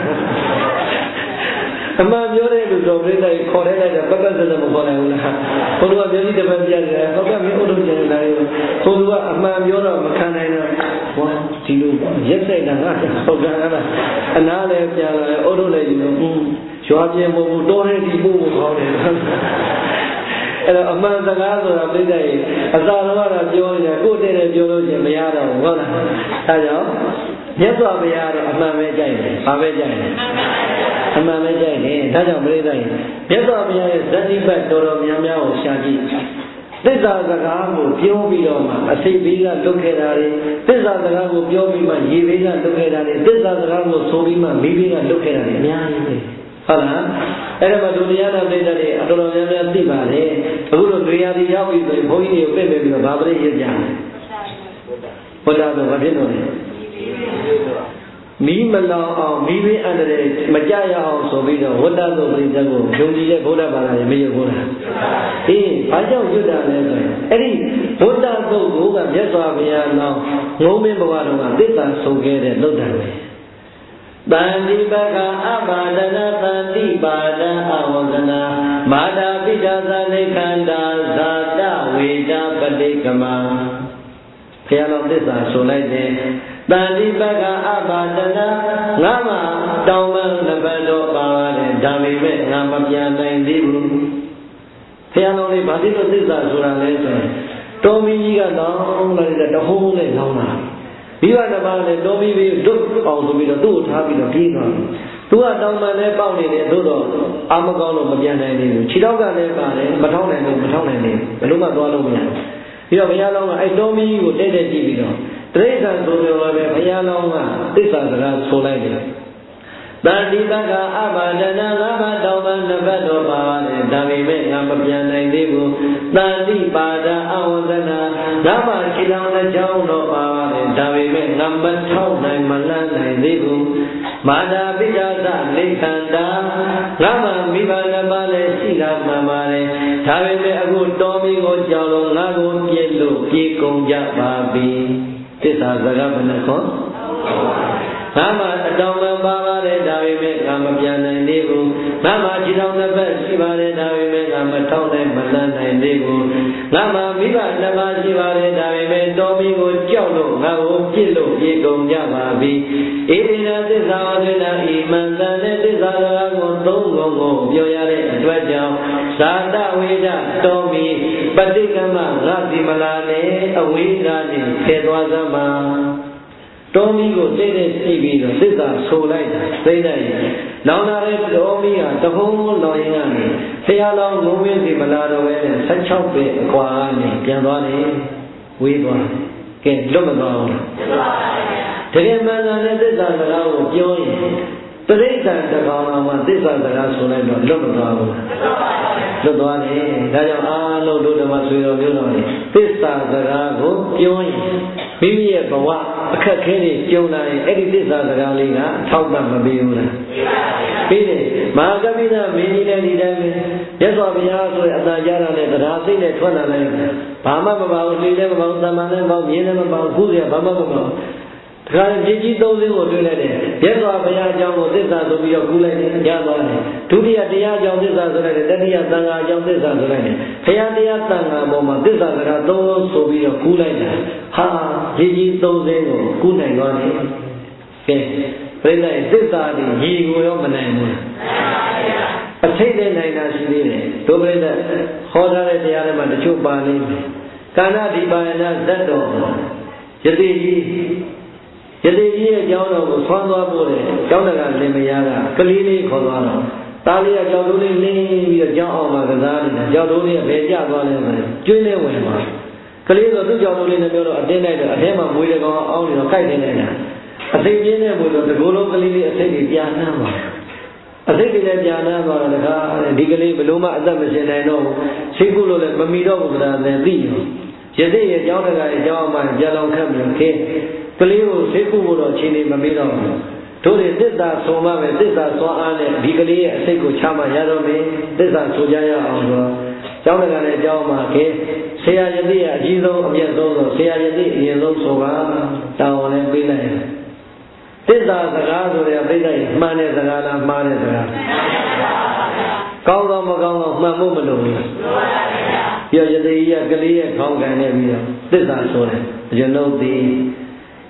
အမှန်ပြောတဲ့လူဆိုပြိတ္တိခေါ်တဲ့လိုက်တာပပတ်စစမခေါ်နိုင်ဘူးလားဘုရားပြောပြီးတပတ်ပြရတယ်စောက်ကမင်းအုပ်တော်ကြံနေတာယူဘုရားအမှန်ပြောတော့မခံနိုင်တော့ဘောဒီလိုရက်ဆိုင်တာငါစောက်ကအဲ့ဒါအနာလည်းပြန်လာတယ်အုပ်တော်လည်းယူတော့ရွာပြင်မဟုတ်တောထဲဒီပို့ဖို့ကောင်းတယ်အဲ့တော့အမှန်စကားဆိုတာပြိတ္တရဲ့အသာတော်ကတော့ပြောနေတာကိုယ်တည်းနဲ့ပြောလို့ချင်းမရတော့ဘူးဟုတ်လားဒါကြောင့်မြတ်စွာဘုရားတော့အမှန်ပဲကြိုက်တယ်ဘာပဲကြိုက်တယ်အမှန်ပဲကြိုက်တယ်ဒါကြောင့်ပြိတ္တရဲ့မြတ်စွာဘုရားရဲ့ဇတိပတ်တော်တော်များများကိုရှာကြည့်သစ္စာစကားကိုပြောပြီးတော့မှအစိတ်ဘေးကလွတ်ခဲ့တာတွေသစ္စာစကားကိုပြောပြီးမှရေဘေးကလွတ်ခဲ့တာတွေသစ္စာစကားကိုဆိုပြီးမှမိဘေးကလွတ်ခဲ့တာတွေအများကြီးပဲဟုတ်လားအဲ့ဒါမှဒုတိယနာပြိတ္တတွေအတော်များများသိပါတယ်အခုလိုတွေရာဒီရောက်ပြီဆိုရင်ဘုန်းကြီးတွေကိုပြည့်ပြီးတော့ဘာပရိရကြတယ်ဘုရားတော့ဘာဖြစ်လို့လဲမီးမလောင်အောင်မီးဘေးအန္တရာယ်မကြရအောင်ဆိုပြီးတော့ဝတ္တသုပရိသတ်ကိုယုံကြည်တဲ့ဗုဒ္ဓဘာသာရဲ့မယုံဘူးလားအေးဘာကြောင့်ရွတ်တာလဲဆိုရင်အဲ့ဒီဝတ္တသုကိုကမြတ်စွာဘုရားနောင်ငုံမင်းဘဝတော်ကသစ္စာဆုံးခဲ့တဲ့လုတ်တံပဲတန်တိပကအဘာဒနာတန်တိပါဒအဝဇနာမာတာပိဒါသနိခန္ဓာဇာတဝေဒပတိကမဘုရားတော်သစ္စာဆိုလိုက်တယ်တန်တိပကအဘာဒနာငါမှတောင်းပန်နှစ်ပတ်တော့ပါပါတယ်ဒါပေမဲ့ငါမပြန်နိုင်သေးဘူးဘုရားတော်လေးဗာတိတော်သစ္စာဆိုတာလဲဆိုရင်တော်မင်းကြီးကတောင်းလာတဲ့တဟုံးနဲ့လောင်းလာမိဘတစ်ပါးနဲ့တော်ပြီးဒုက္ခအောင်ဆိုပြီးတော့သူ့ကိုထားပြီးတော့ပြေးသွားတယ်သူကတောင်းပန်နဲ့ပေါက်နေတယ်သို့တော့အာမကောင်းလို့မပြန်နိုင်သေးဘူးခြေထောက်ကလည်းပါတယ်မထောက်နိုင်လို့မထောက်နိုင်သေးဘူးဘယ်လိုမှသွားလို့မရဘူးပြီးတော့ဘုရားလောင်းကအဲ့တော်မင်းကြီးကိုတိတ်တိတ်ကြည့်ပြီးတော့တိရစ္ဆာန်ဆိုပြောလည်းပဲဘုရားလောင်းကသစ္စာစကားဆိုလိုက်တယ်တန်တိပကအဘာဒနာငါမတောင်းပန်နှစ်ပတ်တော့ပါပါတယ်ဒါပေမဲ့ငါမပြန်နိုင်သေးဘူးတန်တိပါဒအဝဇနာငါမှခြေထောက်တစ်ချောင်းတော့ပါပါတယ်ဒါပေမဲ့ငါမထောက်နိုင်မလန်းနိုင်သေးဘူးမာတာပိဒါသနိခန္ဓာငါမှမိဘနှစ်ပါးလည်းရှိတာမှန်ပါတယ်ဒါပေမဲ့အခုတော်မီကိုကြောက်လို့ငါကိုပြည့်လို့ပြေကုန်ကြပါပြီသစ္စာစကားဘယ်နှခေါ်ငါမှအတောင်ပန်ပါပါတယ်ဒါပေမဲ့ငါမပြန်နိုင်သေးဘူးငါမှခြေထောက်နှစ်ဖက်ရှိပါတယ်ဒါပေမဲ့ငါမထောက်နိုင်မလန်းနိုင်သေးဘူးငါမှမိဘနှစ်ပါးရှိပါတယ်ဒါပေမဲ့တော်မီကိုကြောက်လို့ငါကိုပြစ်လို့ပြေကုန်ကြပါပြီဣတိနာသစ္စာဝသေနာဣမန္တန်နဲ့သစ္စာစကားကိုသုံးခုကိုပြောရတဲ့အတွက်ကြောင့်ဇာတဝေဒတော်မီပฏิကမ္မငါစီမလာနဲ့အဝိဓာနဲ့ဖယ်သွားသမှာတော်မီကိုသိတဲ့ကြည့်ပြီးတော့သစ္စာဆိုလိုက်တာသိတဲ့လောင်လာတဲ့တော်မီကတဟုံးလောင်ရင်ကနေဆရာလောင်းငုံမင်းစီမလာတော့ပဲနဲ့16ပေအကွာကနေပြန်သွားတယ်ဝေးသွားကဲလွတ်မသွားဘူးလားတကယ်မှန်ကန်တဲ့သစ္စာစကားကိုပြောရင်တရိစ္ဆာန်တကောင်တော်မှာသစ္စာစကားဆိုလိုက်တော့လွတ်မသွားဘူးလွတ်သွားတယ်ဒါကြောင့်အားလုံးတို့ဓမ္မဆွေတော်မျိုးတော်တွေသစ္စာစကားကိုပြောရင်မိမိရဲ့ဘဝအခက်ခဲတွေကြုံလာရင်အဲ့ဒီသစ္စာစကားလေးကထောက်ပံ့မပေးဘူးလားပေးတယ်မဟာကပိနမင်းကြီးလည်းဒီတိုင်းပဲမြတ်စွာဘုရားဆိုတဲ့အတန်ကြားတာနဲ့တရားစိတ်နဲ့ထွက်လာလိုက်ဘာမှမပါဘူးလေလည်းမပါဘူးသမ္မာလည်းမပါဘူးမြင်းလည်းမပါဘူးခုစီကဘာမှမပါဘူးတခါမြေကြီးသုံးစင်းကိုတွေ့လိုက်တယ်မြတ်စွာဘုရားအကြောင်းကိုသစ္စာဆိုပြီးတော့ကူးလိုက်တယ်ရသွားတယ်ဒုတိယတရားအကြောင်းသစ္စာဆိုလိုက်တယ်တတိယသံဃာအကြောင်းသစ္စာဆိုလိုက်တယ်ဘုရားတရားသံဃာပေါ်မှာသစ္စာစကားသုံးလုံးဆိုပြီးတော့ကူးလိုက်တယ်ဟာမြေကြီးသုံးစင်းကိုကူးနိုင်သွားတယ်ကဲပြိလိုက်သစ္စာဒီရေကိုရောမနိုင်ဘူးအထိတ်နဲ့နိုင်တာရှိသေးတယ်ဒုပရိသတ်ဟောထားတဲ့တရားတွေမှာတချို့ပါလိမ့်မယ်ကာဏဒီပါယနာဇတ်တော်ယတိကြီးရဲ့အကြောင်းတော်ကိုဆွမ်းသွားဖို့တယ်ကျောင်းတကလင်မယားကကလေးလေးခေါ်သွားတော့တားလေးကကြောက်တိုးလေးလင်းပြီးတော့ကျောင်းအောင်မှာကစားနေတာကြောက်တိုးလေးကဘယ်ကျသွားလဲဆိုကျွင်းနေဝင်ပါကလေးဆိုသူ့ကြောက်တိုးလေးနဲ့ပြောတော့အတင်းလိုက်တော့အထဲမှာမွေးတဲ့ကောင်အောင်းနေတော့ကြိုက်နေနေတာအသိပြင်းနဲ့မွေးတော့ဒီကိုယ်လုံးကလေးလေးအသိကြီးပြန်နှမ်းပါအသိကြီးလည်းပြန်နှမ်းသွားတော့တခါဒီကလေးဘလို့မှအသက်မရှင်နိုင်တော့ရှိခုလို့လည်းမမီတော့ဘူးဆိုတာလည်းသိရောယသိရဲ့ကျောင်းတကရဲ့ကျောင်းအောင်မှာကြံလောင်ခတ်ပြီးခင်းကလေးကိုသိခုဖို့တော့အချိန်နေမမေးတော့ဘူးတို့တွေသစ္စာဆိုမှပဲသစ္စာစွာအားနဲ့ဒီကလေးရဲ့အစိတ်ကိုချမှရတော့မယ်သစ္စာဆိုကြရအောင်ဆိုတော့ကျောင်းတကနဲ့ကျောင်းမှာခင်းဆရာယသိရဲ့အကြီးဆုံးအမြတ်ဆုံးဆိုဆရာယသိအရင်ဆုံးဆိုပါတောင်းလည်းပေးလိုက်သစ္စာစကားဆိုတဲ့ပြိဿရဲ့မှန်တဲ့စကားလားမှားတဲ့စကားကောင်းတော့မကောင်းတော့မှန်ဖို့မလိုဘူးပြောယသိရဲ့ကလေးရဲ့ခေါင်းကန်နေပြီးတော့သစ္စာဆိုတယ်ကျွန်ုပ်သည်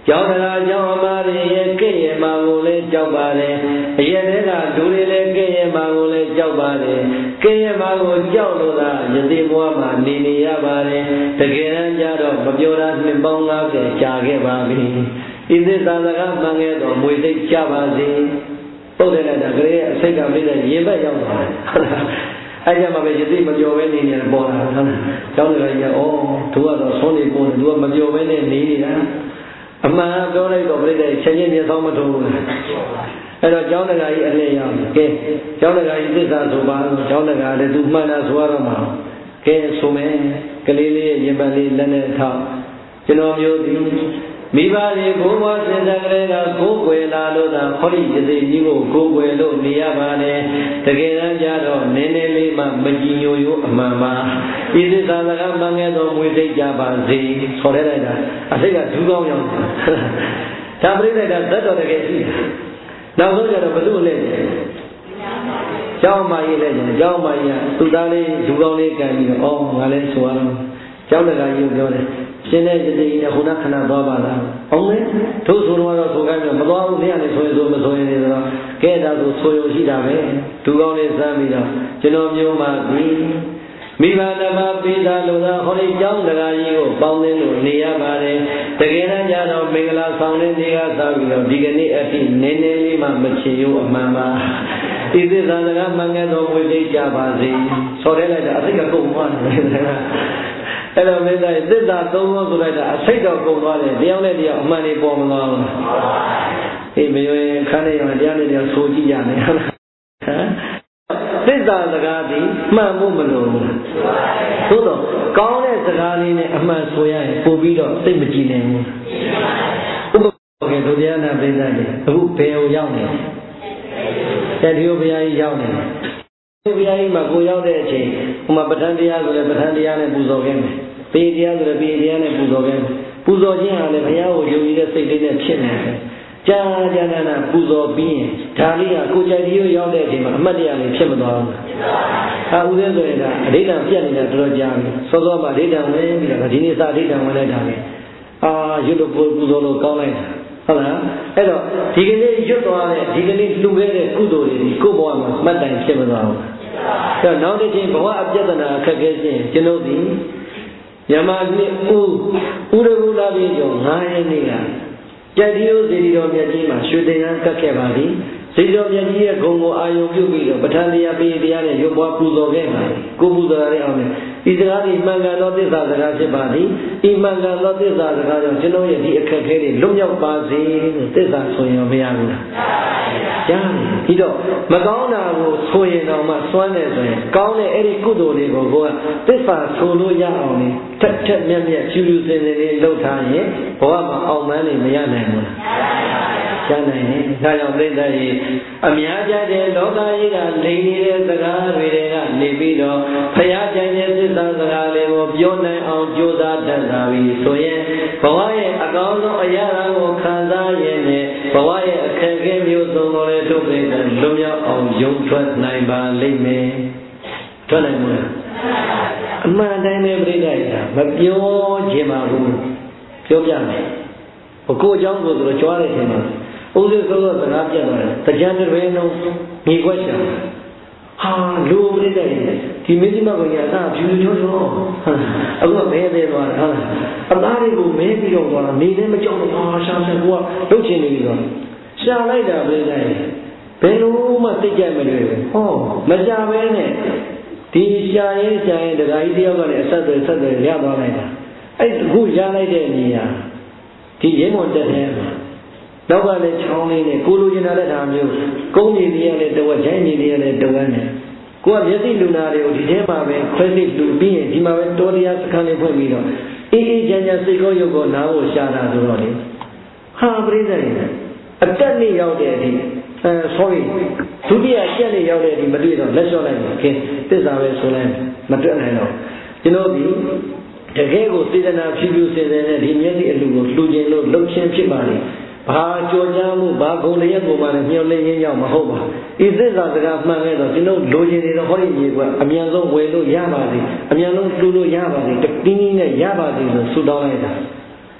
ကျောင်းတရားကျောင်းအမတွေရဲ့ကဲ့ရဲ့မှာကိုလည်းကြောက်ပါတယ်အရက်တွေကလူတွေလည်းကဲ့ရဲ့မှာကိုလည်းကြောက်ပါတယ်ကဲ့ရဲ့မှာကိုကြောက်လို့သာယသိဘဝမှာနေရပါတယ်တကယ်တမ်းကျတော့မပြောတာနှစ်ပေါင်း90ကြာခဲ့ပါပြီဤသစ္စာစကားမှန်ခဲ့တော့မွေစိတ်ကြပါစေပုတ်တယ်လိုက်တာကလေးအစိတ်ကပြည့်တဲ့ရေဘက်ရောက်သွားတယ်အဲ့ကြမှာပဲယသိမပြောဘဲနေနေပေါ်လာဟုတ်လားကျောင်းတွေကကြီးသူကတော့ဆုံးနေပေါ်တယ်သူကမပြောဘဲနဲ့နေနေတာအမှန်ပြောလိုက်တော့ပြိတ္တိချက်ချင်းမျက်စောင်းမထုံးဘူးအဲ့တော့ကျောင်းတကာကြီးအလင်းရောက်ကဲကျောင်းတကာကြီးသစ္စာဆိုပါကျောင်းတကာလည်းသူမှန်တာဆိုရတော့မှာကဲဆိုမယ်ကလေးလေးရင်ပတ်လေးလက်နဲ့ထောက်ကျွန်တော်မျိုးသည်မိဘတွေကိုဘွားစင်တဲ့ကလေးကကိုယ်ွယ်လာလို့သာခေါလိယသိကြီးကိုကိုယ်ွယ်လို့နေရပါတယ်တကယ်တမ်းကျတော့နည်းနည်းလေးမှမကြည်ညိုရိုးအမှန်ပါဤသစ္စာစကားမှန်ခဲ့သောမွေစိတ်ကြပါစေဆော်ရဲလိုက်တာအစိတ်ကဒူးကောင်းရောက်ဒါပြိဋ္ဌိတာဇတ်တော်တကယ်ရှိနောက်ဆုံးကျတော့ဘု து လဲကျောင်းမကြီးလဲကျောင်းမကြီးကသူသားလေးဒူးကောင်းလေးကန်ပြီးတော့ငါလည်းဆိုရတော့ကျောင်းတကာကြီးပြောတယ်ရှင်တဲ့ယသိနဲ့ခုနခဏသွားပါလားအောင်လေတို့ဆိုတော့ဆိုခိုင်းတော့မသွားဘူးနေရာနဲ့ဆိုရင်ဆိုမဆိုရင်နေတော့ကဲဒါဆိုရုံရှိတာပဲဒူကောင်းလေးစမ်းပြီးတော့ကျွန်တော်မျိုးမှပြီးမိဘဓမ္မပိသာလို့သာဟောဒီကျောင်းတရားကြီးကိုပေါင်းသိလို့နေရပါတယ်တကယ်တမ်းကျတော့မင်္ဂလာဆောင်တဲ့နေ့ကစပြီးတော့ဒီကနေ့အထိနည်းနည်းလေးမှမချင်ရိုးအမှန်ပါဤသစ္စာစကားမှန်ခဲ့သောဝိသိကြပါစေဆော်ရဲလိုက်တာအသိကကုန်သွားတယ်အဲ့တော့မင်းသားသစ္စာသုံးခုဆိုလိုက်တာအစိတ်တော့ကုန်သွားတယ်တရားနဲ့တရားအမှန်လေးပေါ်မသွားဘူးအေးမယွင်ခန်းနေရောတရားနဲ့တရားဆိုကြည့်ရမယ်ဟုတ်လားသစ္စာစကားဒီမှန်ဖို့မလိုဘူးသို့တော့ကောင်းတဲ့စကားလေးနဲ့အမှန်ဆိုရရင်ပို့ပြီးတော့စိတ်မကြည်နိုင်ဘူးဥပမာကဒုတိယနာပြိဿကြီးအခုဘယ်ကိုရောက်နေလဲတတိယဘုရားကြီးရောက်နေတယ်ဘုရားကြီးမှာကိုရောက်တဲ့အချိန်ဟိုမှာပဋ္ဌာန်းတရားဆိုလည်းပဋ္ဌာန်းတရားနဲ့ပူဇော်ခဲ့မယ်ပေတရားဆိုလည်းပေတရားနဲ့ပူဇော်ခဲ့မယ်ပူဇော်ခြင်းဟာလည်းဘုရားကိုယုံကြည်တဲ့စိတ်လေးနဲ့ဖြစ်နေတယ်ကြာကြာနာပူဇော်ပြီးရင်ဒါလေးကကိုကြိုက်ပြီးရောက်တဲ့အချိန်မှာအမှတ်တရလေးဖြစ်မသွားဘူး။ဥစဉ်ဆိုရင်ကအဋ္ဌံပြတ်နေတာတော်တော်ကြာပြီ။စောစောမှအဋ္ဌံဝင်ပြီးတော့ဒီနေ့စအဋ္ဌံဝင်လိုက်တာပဲ။ရွတ်လို့ပူဇော်လို့ကောင်းလိုက်တာဟုတ်လား။အဲ့တော့ဒီကနေ့ရွတ်သွားတဲ့ဒီကနေ့လှူခဲ့တဲ့ကုသိုလ်တွေဒီကိုယ့်ဘဝမှာမှတ်တိုင်ဖြစ်မသွားဘူး။အဲ့တော့နောက်တစ်ချိန်ဘဝအပြဿနာအခက်ခဲခြင်းကျွန်ုပ်ဒီညမနှစ်ဥရဂုလာပြည့်ကျော်9ရက်နေ့ကကြတိယဇေဒီတော်မြတ်ကြီးမှာရွှေသင်္ကန်းကတ်ခဲ့ပါသည်ဇေဒီတော်မြတ်ကြီးရဲ့ဂုဏ်ကိုအာရုံပြုပြီးတော့ပဋ္ဌာန်းတရားပိတရားနဲ့ရွတ်ပွားပူဇော်ခဲ့ပါကိုပူဇော်ရတဲ့အောင်နဲ့ဤစကားဒီမှန်ကန်သောသစ္စာစကားဖြစ်ပါသည်ဤမှန်ကန်သောသစ္စာစကားကြောင့်ကျွန်တော်ရဲ့ဒီအခက်အခဲတွေလွတ်မြောက်ပါစေလို့သစ္စာဆိုရင်မရဘူးလားကြားတယ်ပြီးတော့မကောင်းတာကိုဆိုရင်တော့မှစွမ်းတယ်ဆိုရင်ကောင်းတဲ့အဲ့ဒီကုသိုလ်တွေကိုကသစ္စာဆိုလို့ရအောင်လေထက်ထက်မြက်မြက်ဖြူဖြူစင်စင်လေးလှုပ်ထားရင်ဘဝမှာအောင်မှန်းနေမရနိုင်ဘူးလားကျမ်းနိုင်တယ်ဒါကြောင့်ပြိဿကြီးအများကြတဲ့လောကကြီးကလိမ်နေတဲ့စကားတွေကနေပြီးတော့ဖျားကြိုင်တဲ့သစ္စာစကားလေးကိုပြောနိုင်အောင်ကြိုးစားတတ်တာပြီဆိုရင်ဘဝရဲ့အကောင်းဆုံးအရာကိုခံစားရင်းနဲ့ဘဝရဲ့အခက်အခဲမျိုးစုံကိုလည်းထုတ်ပြတဲ့လွတ်မြောက်အောင်ယုံထွက်နိုင်ပါလိမ့်မယ်ထွက်နိုင်မလားအမှန်တိုင်းပဲပြိဿကြီးမပြောခြင်းပါဘူးပြောပြမယ်ကိုအကြောင်းကိုဆိုတော့ကြွားတဲ့အချိန်မှာဥစ္စာဆိုတော့စကားပြတ်သွားတယ်တကြံတွင်လုံးမြေခွက်ရှာဟာလူပြိတ္တဒီမင်းကြီးမကိုညာသာဖြူဖြူချောချောအခုကမဲသေးသွားတယ်ဟုတ်လားအသားတွေကိုမဲပြီးတော့သွားတာနေလည်းမကြောက်တော့ရှာရှာကိုကလုတ်ချင်နေပြီတော့ရှာလိုက်တာပြိတ္တဘယ်လိုမှသိကြမလို့ဟောမရှာပဲနဲ့ဒီရှာရင်ဒကာကြီးတယောက်ကလည်းအဆက်တွေရသွားလိုက်တာအဲ့ခုရလိုက်တဲ့နေရာဒီရဲမွန်တက်တယ်နောက်ကလည်းချောင်းလေးနဲ့ကိုလိုချင်တာလည်းဒါမျိုးကုန်းကြီးတွေလည်းတဝက်ဂျိုင်းကြီးတွေလည်းတဝက်နဲ့ကိုကမျက်စိလူနာတွေကိုဒီထဲမှာပဲခွဲစိတ်လူပြီးရင်ဒီမှာပဲတောတရားစခန်းလေးဖွင့်ပြီးတော့အေးအေးချမ်းချမ်းစိတ်ကောရုပ်ကောနားကိုရှာတာဆိုတော့လေဟာပြိဿရေအတက်နေ့ရောက်တဲ့အထိsorry ဒုတိယကျက်နေ့ရောက်တဲ့အထိမတွေ့တော့လက်လျှော့လိုက်ပါခင်သစ္စာပဲဆိုလိုက်မတွေ့နိုင်တော့ကျွန်တော်ဒီတကယ်ကိုစေတနာဖြူဖြူစင်စင်နဲ့ဒီမျက်စိအလူကိုလှူခြင်းလို့လှုပ်ခြင်းဖြစ်ပါလေဘာကြော်ကြားမှုဘာဂုဏ်လျက်ပုံမှန်နဲ့မျှော်လင့်ရင်းရောက်မဟုတ်ပါဤသစ္စာစကားမှန်ခဲ့တော့ကျွန်တော်လိုချင်နေတဲ့ဟောဒီမြေကအမြန်ဆုံးဝယ်လို့ရပါစေအမြန်ဆုံးလှူလို့ရပါစေတင်းတင်းနဲ့ရပါစေလို့ဆုတောင်းလိုက်တာ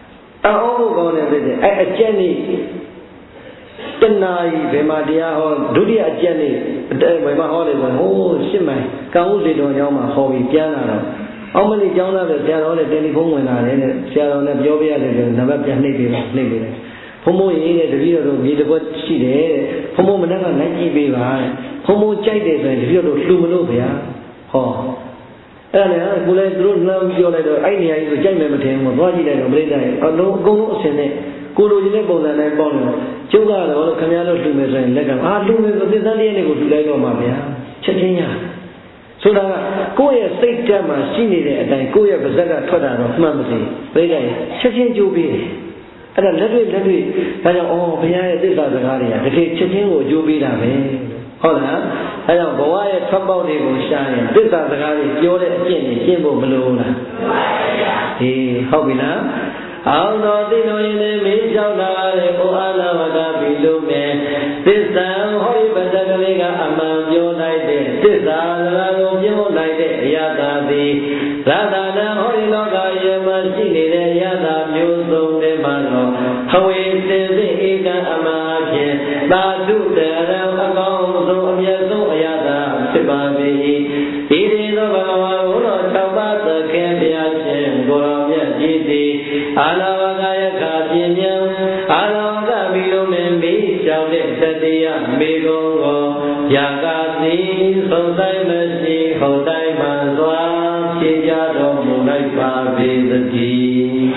All go on everything. A Jenny Tenai, Vemadia, or Dudia Jenny, my Hollywood, oh, Shimai, Kauzi don't Yama, Hobby, Piano. How many Jonah the Sarah telephone when I in it, Sarah on the Jovia, never been native. Homo in the video, be the word she did, Homo Manaka, 90 baby, Homo Chided, and you to Slumanovia. Oh. And Bullet Drone Lam Jolado, idea is a gentleman, Roger and Breda, or no go Sene, Kulu Nebo and I born. Joga or Camelo Lumes and Legam. Ah, Lumes of this Indian go to Lego Mabia, Chechenia. So that Koya State Jama, she needed and Koya Bazaka Toda of Mamsi, Breda, Chechin Jubi. And a little, and oh, behind this other area, the Chechin or Jubi Lame. Hold on, I don't go why a trouble they will shine. This other area, you're a Jimbo Malona. He, Hobina. Although they know in the Mijala, Oana, Bilume, this time, Holy Badagaliga, among your night, this are your night, Yada, Radana, Holy Loga, Yamashini, Yada, Muso, the Mano, how is the Ega Amaki, Badu, the Agonzo, Yazo, Yada, Tibabi, it is over, Tabata, Kempiachin, Goramia, Gidi, Alavagaya Kajinyam, Alavaga Bilum, me, shouted Sadia, Migongo, Yakati, Sosai Mercy, Hosai Mazwa, Chijado, Munai Babi, the G.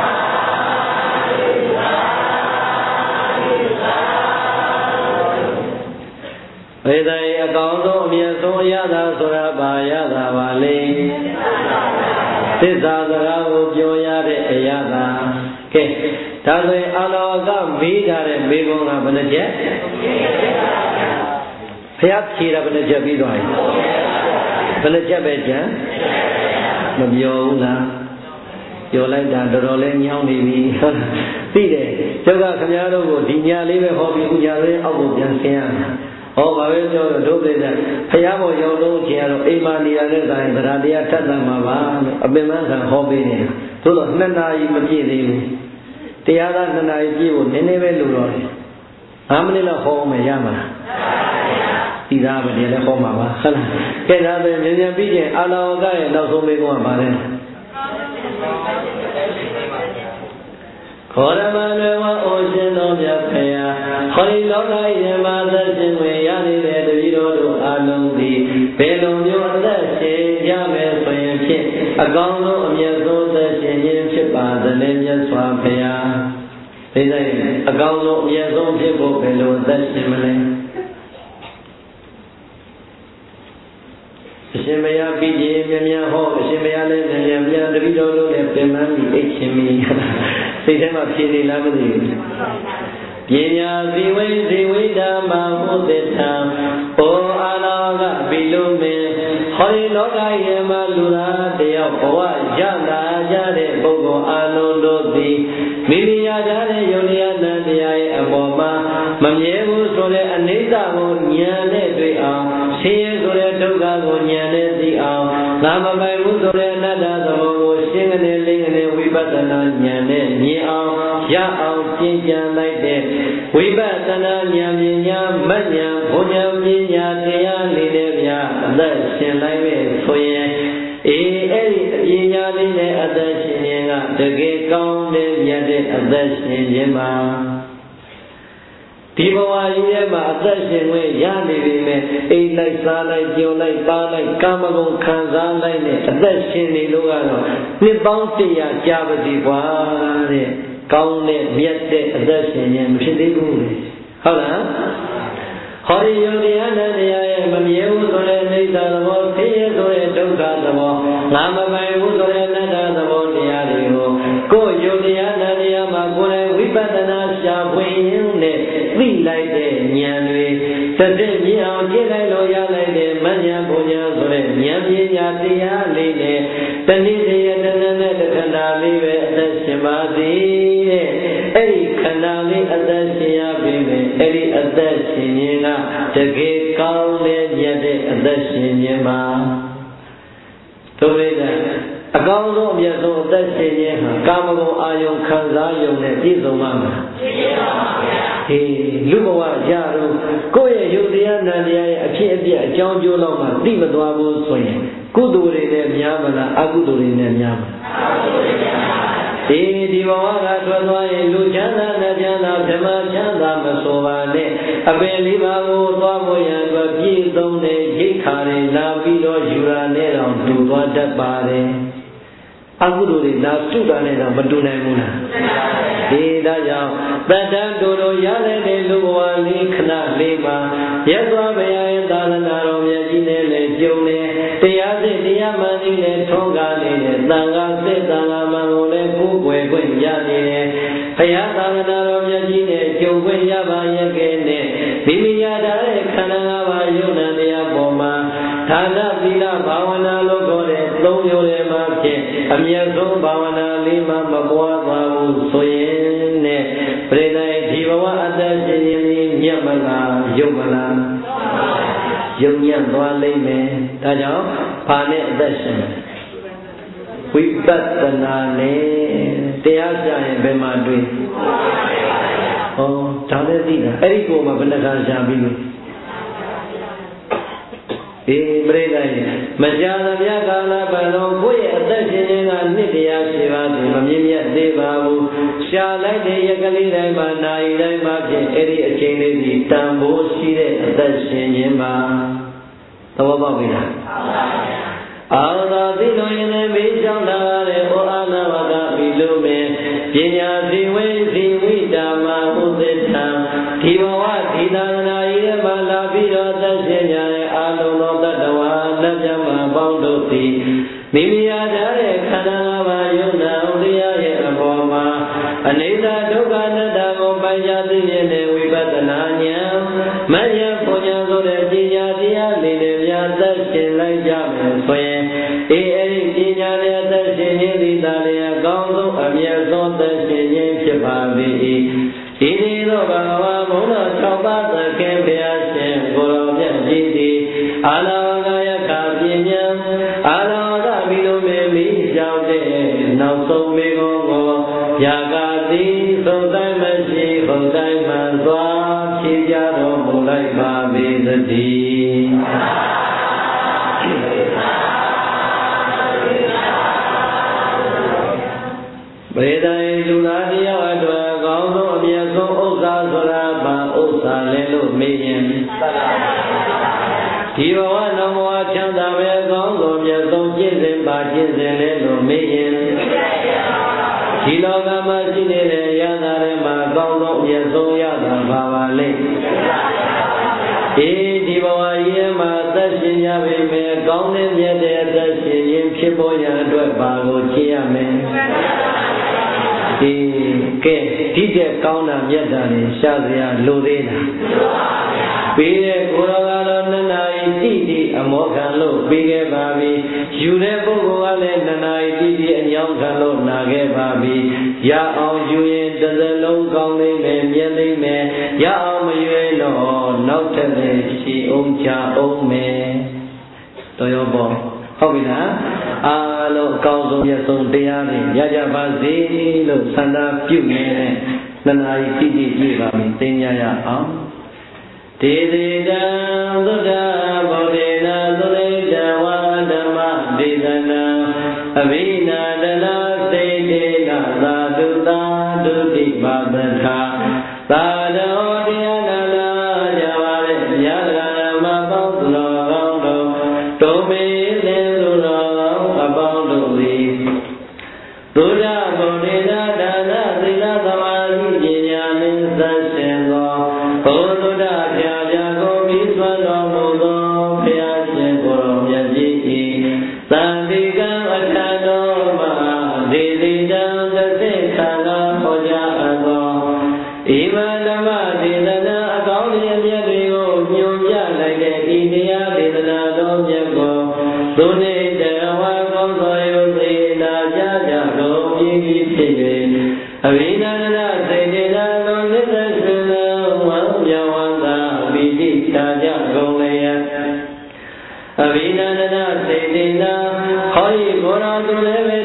Whether a Gondo, Miaso Yada, Soraba, Yada, Valley. This is the Joya de Yada. Okay. Tadwe Alaga Vida and Bigonga Benejet. Piapira Benejabido. Benejabeja. Mabiola. You like that, the rolling young baby. See there. Joga Camaro, Dinia, Live Hobby, Yare, Abu Yansian. Oh, I will do that. Hayamo, you know, Chiaro, Emania, and Radia Tadama, Abiman, Hobby. To the Nana, you the other than I give, never lose. How many home, Yama? These are the other home. Get out of the Million, allow guy, and also make one about it. Koramana ocean of Yapaya, Holy Loga, Yamada, Yani, the Vido, Alundi, Belum, Yame, Soyan, a gondo of Yazo, the Shin Chipa, the Lemia Swapaya. They say, a gondo of Yazo, Chipo, Belo, that similar. Shimaya, Biji, Mimia, Ho, Shimaya, Lemia, the Vido, the Mami, Hmi. Say them up here, Lamadi. Yea, Ziwida, Mahudeta, O Alaga, Bilume, Holy Loga, Yama, Lura, Dea, Oa, Jana, Jade, Bogo, Alondodi, Milia, Dane, Yoliana, Dea, Aboma, Mamievo, Sole, Anita, Nyane, Dea, Shea, Sole, Toga, Nyane, Dea, Lama, Musore, Nada, the Sing and Ling and Wibadana, Nyane, Nia, Ya, Jinja, like that. Wibadana, Nyamia, Manya, Bunya, Minya, Dea, Lidevia, that's in life for ye. Yina, Adashina, the gate count, Yadit, Adashina. People are Yama, Adashin, Yani, eight like Sala, Yolai, Bala, Kamago, Kanzan, Adashin, Lugano, Nibantia, Javadi, Ware, Kaune, Yete, Adashin, Shidibu. Hala? Hori Yodiana, the Mamu, Nita, the Wall, Pia, Toka, the Wall, Lama, Nada, the Wall, the Adio, Go Yodiana, the Amaguna, Wipatana, Shaway, we like the Nyami, the Demian, Gila, like the Manya, Bunya, Nyami, Yatia, Line, the Nidia, the Canali, the Shimadi, Eddie Canali, the Shia, Eddie, the Shina. The gate called Yade and the Shinyama. To read a ကောင်းဆုံးအမြတ်ဆုံးအသက်ရှင်ခြင်းဟာကာမဂုဏ်အာယုံခံစားယုံနဲ့ပြည့်စုံမှာမလားပြည့်စုံပါဗျာလူဘဝရတော့ကိုယ့်ရဲ့ယုတ်တရားနံတရားရဲ့အဖြစ်အပျက်အကြောင်းကျိုးလောက်မှသိမသွားဘူးဆိုရင်ကုသိုလ်တွေနဲ့များမလားအကုသိုလ်တွေနဲ့များမလားအကုသိုလ်တွေများပါဒီဘဝကထွက်သွားရင်လူချမ်းသာနဲ့ချမ်းသာဓမ္မချမ်းသာမဆိုပါနဲ့အပင်လေးပါးကိုသွားဖို့ရန်အတွက်ပြည့်စုံတဲ့ရိတ်ခါတွေလာပြီးတော့ယူရာနဲ့တော့တူသွားတတ်ပါတယ်အကုသိုလ်တွေလာစုတာနဲ့တော့မတူနိုင်ဘူးလားဒါကြောင့်တတ္တတို့တို့ရတဲ့လူဘဝလေးခဏလေးမှာရသော်ဘုရားရဲ့သာသနာတော်မြတ်ကြီးနဲ့လည်းကြုံနေတရားစစ်တရားမှန်ကြီးနဲ့ထုံးကားနေတဲ့သံဃာစစ်သံဃာမှန်ကိုလည်းကိုယ်ွယ်ခွင့်ရနေတယ်ဘုရားသာသနာတော်မြတ်ကြီးနဲ့ကြုံခွင့်ရပါရဲ့ကဲနဲ့မိမိရတဲ့ခန္ဓာ၅ပါးယုံနာတရားပေါ်မှာဌာနသီလဘာဝနာလို့ခေါ်တဲ့သုံးမျိုးတွေမှာဖြင့်အမြတ်ဆုံးဘာဝနာလေးမှမပွားသွားဘူးဆိုရင်နဲ့ပရိသတ်ဒီဘဝအသက်ရှင်ရင်မြတ်မလားယုံမလားယုံညံ့သွားလိမ့်မယ်ဒါကြောင့်ဘာနဲ့အသက်ရှင်ဝိပဿနာနဲ့တရားကြရင်ဘယ်မှာတွေ့ဟောဒါလည်းသိတာအဲ့ဒီကိုမှဘယ်နှခါရှာပြီးလို့ပရိသတ်မကြာသမျှကာလပတ်လုံးကိုယ့်ရဲ့အသက်ရှင်ခြင်းကနှစ်တရားရှိပါစေမမြင့်မြတ်သေးပါဘူးရှာလိုက်တဲ့ရက်ကလေးတိုင်းမှာနာရီတိုင်းမှာဖြင့်အဲ့ဒီအချိန်လေးကြီးတန်ဖိုးရှိတဲ့အသက်ရှင်ခြင်းပါသဘောပေါက်ပြီလားအာသာသိလို့ရင်လည်းမေးချောင်းလာတဲ့ဩအာနာဝကဘီလိုမင်းပညာစီဝိစီဝိတာမဟုသစ္စာဒီဘဝဒီသာသနာကြီးရဲ့မှာလာပြီးတော့သက်ရှင်ကြတဲ့အာလုံးသောတတ္တဝါလက်ပြမပေါင်းတို့သည်မိမိရတဲ့ခန္ဓာ၅ပါးယုံနာဥဒိယရဲ့အပေါ်မှာအနိစ္စဒုက္ခအနတ္တကိုပိုင်ခြားသိမြင်တဲ့ဝိပဿနာဉာဏ်မဉ္ဇဉ်ပညာဆိုတဲ့ပညာတရားလေးတွေများသက်ရှင်လိုက်ကြမယ်ဆိုရင်အဲ့ဒီပညာနဲ့သက်ရှင်ခြင်းသည်သာလျှင်အကောင်းဆုံးအမြတ်ဆုံးသက်ရှင်ခြင်းဖြစ်ပါ၏ဒီနေ့တော့ဘဂဝါဘုန်းတော်၆ပါးသခင်ဘုရားရှင်ကိုယ်တော်မြတ်ကြီးသည်အာနာဝကယခပညာအာနာဝကဘီလိုမေမိကြောင့်တဲ့နောက်ဆုံးမေကောကိုယာကတိသုတ်တိုင်းမရှိဘုဒ္ဓိုင်မှန်စွာဖြေကြတော်မူလိုက်ပါပေသတည်းပရိသတ်လူသားတယောက်အတွက်အကောင်းဆုံးအမြတ်ဆုံးဥစ္စာဆိုတာဘာဥစ္စာလဲလို့မေးရင်ဒီဘဝနောင်ဘဝချမ်းသာပဲအကောင်းဆုံးအမြတ်ဆုံးကျင့်စဉ်ပါကျင့်စဉ်လဲလို့မေးရင်ဒီလောကမှာရှိနေတဲ့ရတာတွေမှာအကောင်းဆုံးအမြတ်ဆုံးရတာပါပါလိမ့်ဒီဘဝကြီးမှာသက်ရှင်ရပေမဲ့ကောင်းတဲ့မြတ်တဲ့အသက်ရှင်ခြင်းဖြစ်ပေါ်ရန်အတွက်ဘာကိုကျင့်ရမလဲကဲဒီတဲ့ကောင်းတာမြတ်တာတွေရှားစရာလိုသေးလားလိုပါဗျာပြီးတဲ့ကိုယ်တော်ကတော့နှစ်နာရီတိအမောခံလို့ပြီးခဲ့ပါပြီယူတဲ့ပုဂ္ဂိုလ်ကလည်းနှစ်နာရီတိအညောင်းခံလို့နာခဲ့ပါပြီရအောင်ယူရင်တစ်စလုံးကောင်းလိမ့်မယ်မြတ်လိမ့်မယ်ရအောင်မရွေးတော့နောက်ထပ်လည်းရှိအောင်ချအောင်မယ်တော်ရောပေါ့ဟုတ်ပြီလားအားလုံးအကောင်းဆုံးရဆုံးတရားတွေရကြပါစေလို့ဆန္ဒပြုနေတဲ့နှစ်နာရီတိတိပြည့်ပါပြီသိညာရအောင်ဒေသေတံသုဒ္ဓဗောဓေနသုလိတဝါဓမ္မဒေသနာအဘိနာတနာစေတေနသာဓုသာဓုတိပါပထာသာရောတရားနာလာကြပါလေမြတ်ကရမပေါင်းသူတော်ကောင်းတို့တုံးမေသေသူတော်အပေါင်းတို့သည်သုဒ္ဓဗောဓေနဒါနသီလသမာဓိပညာနှင့်သတ်ရှင်သောဘုသုဒ္ဓဗျာဗျာကိုပြီးသွန်တော်မူသောဘုရားရှင်ကိုယ်တော်မြတ်ကြီး၏သံဃိကံအထံတော်မှာဒေတိတံသစ္စေခန္ဓာဟောကြားအပ်သောဣမဓမ္မဒေသနာအကောင်းကြီးမြတ်တွေကိုညွှန်ပြလိုက်တဲ့ဤတရားဒေသနာတော်မြတ်ကိုသူနေတဝါကောင်းသောယုသေနာကြကြတော်မြည်ပြီးဖြစ်၍အဘိဓမ္မာစေတေနာလုံးနိစ္စရှင်ဝံမြဝန္တာပိတိတာကြကုန်လျက်အဘိဓမ္မာစေတေနာဟောဤကိုယ်တော်သူလည်းပဲ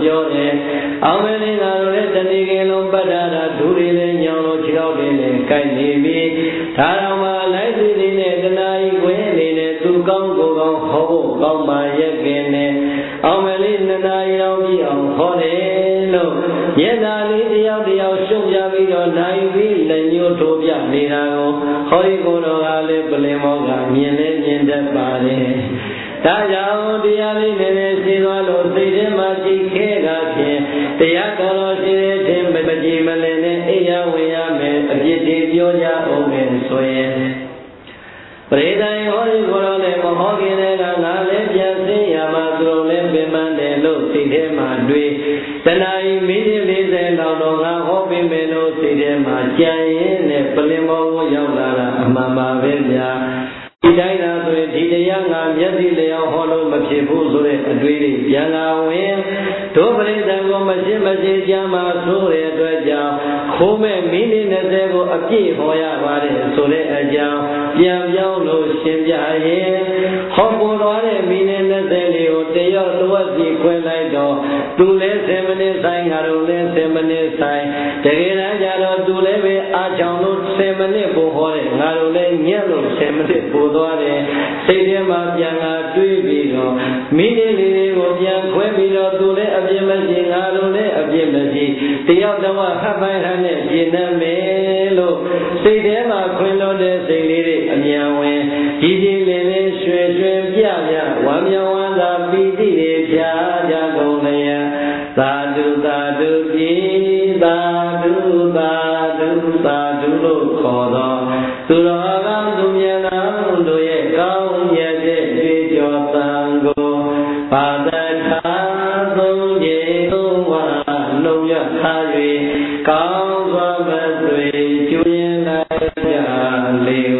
ပြောတယ်အောင်မင်းငါတို့လည်းတဏှိကင်းလုံးပတ်ထားတာဒူတွေလည်းညောင်းလို့ခြေထောက်တွေလည်းကိုက်နေပြီဒါတော့မှလိုက်စီစီနဲ့တဏှာကြီးခွေနေနဲ့သူကောင်းကိုကောင်းဟောဖို့ကောင်းပါရဲ့ကင်းနဲ့အောင်မလေးနှစ်နာရီလောက်ပြီးအောင်ဟောတယ်လို့ညတာလေးတယောက်တယောက်ရှုပ်ပြပြီးတော့နိုင်ပြီးလက်ညှိုးထိုးပြနေတာကိုဟောဒီကိုယ်တော်ကလည်းပလင်မောကမြင်လဲမြင်တတ်ပါတယ်ဒါကြောင့်တရားလေးနည်းနည်းရှင်းသွားလို့စိတ်ထဲမှာကြည်ခဲတာဖြင့်တရားတော်တော်ရှိတဲ့ထင်မကြည်မလင်နဲ့အိယာဝင်ရမယ်အပြစ်တွေပြောကြအောင်မယ်ဆိုရင်ပရိသတ်ဟောဒီကိုယ်တော်လည်းမဟောခင်တည်းကငါလည်းပြန်သိရမှာသူတို့လည်းပင်ပန်းတယ်လို့စိတ်ထဲမှာတွေးတဏှာဤမိနစ်40လောက်တော့ငါဟောပေးမယ်လို့စိတ်ထဲမှာကြံရင်းနဲ့ပလင်မောကိုရောက်လာတာအမှန်ပါပဲဗျာဒီတိုင်းသာဆိုရင်ဒီတရားငါမျက်စိလျောက်ဟောလို့မဖြစ်ဘူးဆိုတဲ့အတွေ့အကြုံပြန်လာဝင်တို့ပရိသတ်ကိုမရှိကြမှာဆိုတဲ့အတွက်ကြောင့်ခိုးမဲ့မိနစ်20ကိုအပြည့်ဟောရပါတယ်ဆိုတဲ့အကြောင်းပြန်ပြောင်းလို့ရှင်းပြရင်ဟောပေါ်သွားတဲ့မိနစ်20လေးကိုတရော့တဝက်စီခွဲလိုက်တော့သူလည်း10မိနစ်ဆိုင်ငါတို့လည်း10မိနစ်ဆိုင်တကယ်တမ်းကျတော့သူလည်းပဲအားချောင်လို့10မိနစ်ပို့ဟောတယ်ငါတို့လည်းညက်လို့10မိနစ်ပို့သွားတယ်စိတ်ထဲမှာပြန်လာတွေးပြီးတော့မိနစ်လေးတွေကိုပြန်ခွဲပြီးတော့သူလည်းအပြစ်မရှိငါတို့လည်းအပြစ်မရှိတယောက်တော့ဟပ်ပိုင်းဟန်နဲ့ပြင်းနေမယ်လို့စိတ်ထဲမှာခွင်လို့တဲ့စိတ်လေးတွေအမြန်ဝင်ဒီဒီလေးလေးရွှေရွှင်ပြပြဝမ်းမြောက်ဝမ်းသာပီတိတွေဖြာကြကုန်လျက်သာဓုသာဓုပြေသာဓုသာဓုသာဓုလို့ခေါ်တော့သူတော်ကောင်းသူမြတ်တော်တို့ရဲ့ကောင်းမြတ်တဲ့တွေ့ကြောတန်ကိုဘာသာထားသုံးကြသုံးဝါလုံးရထား၍ကောင်းစွာမသွေကျွေးလိုက်ကြလေ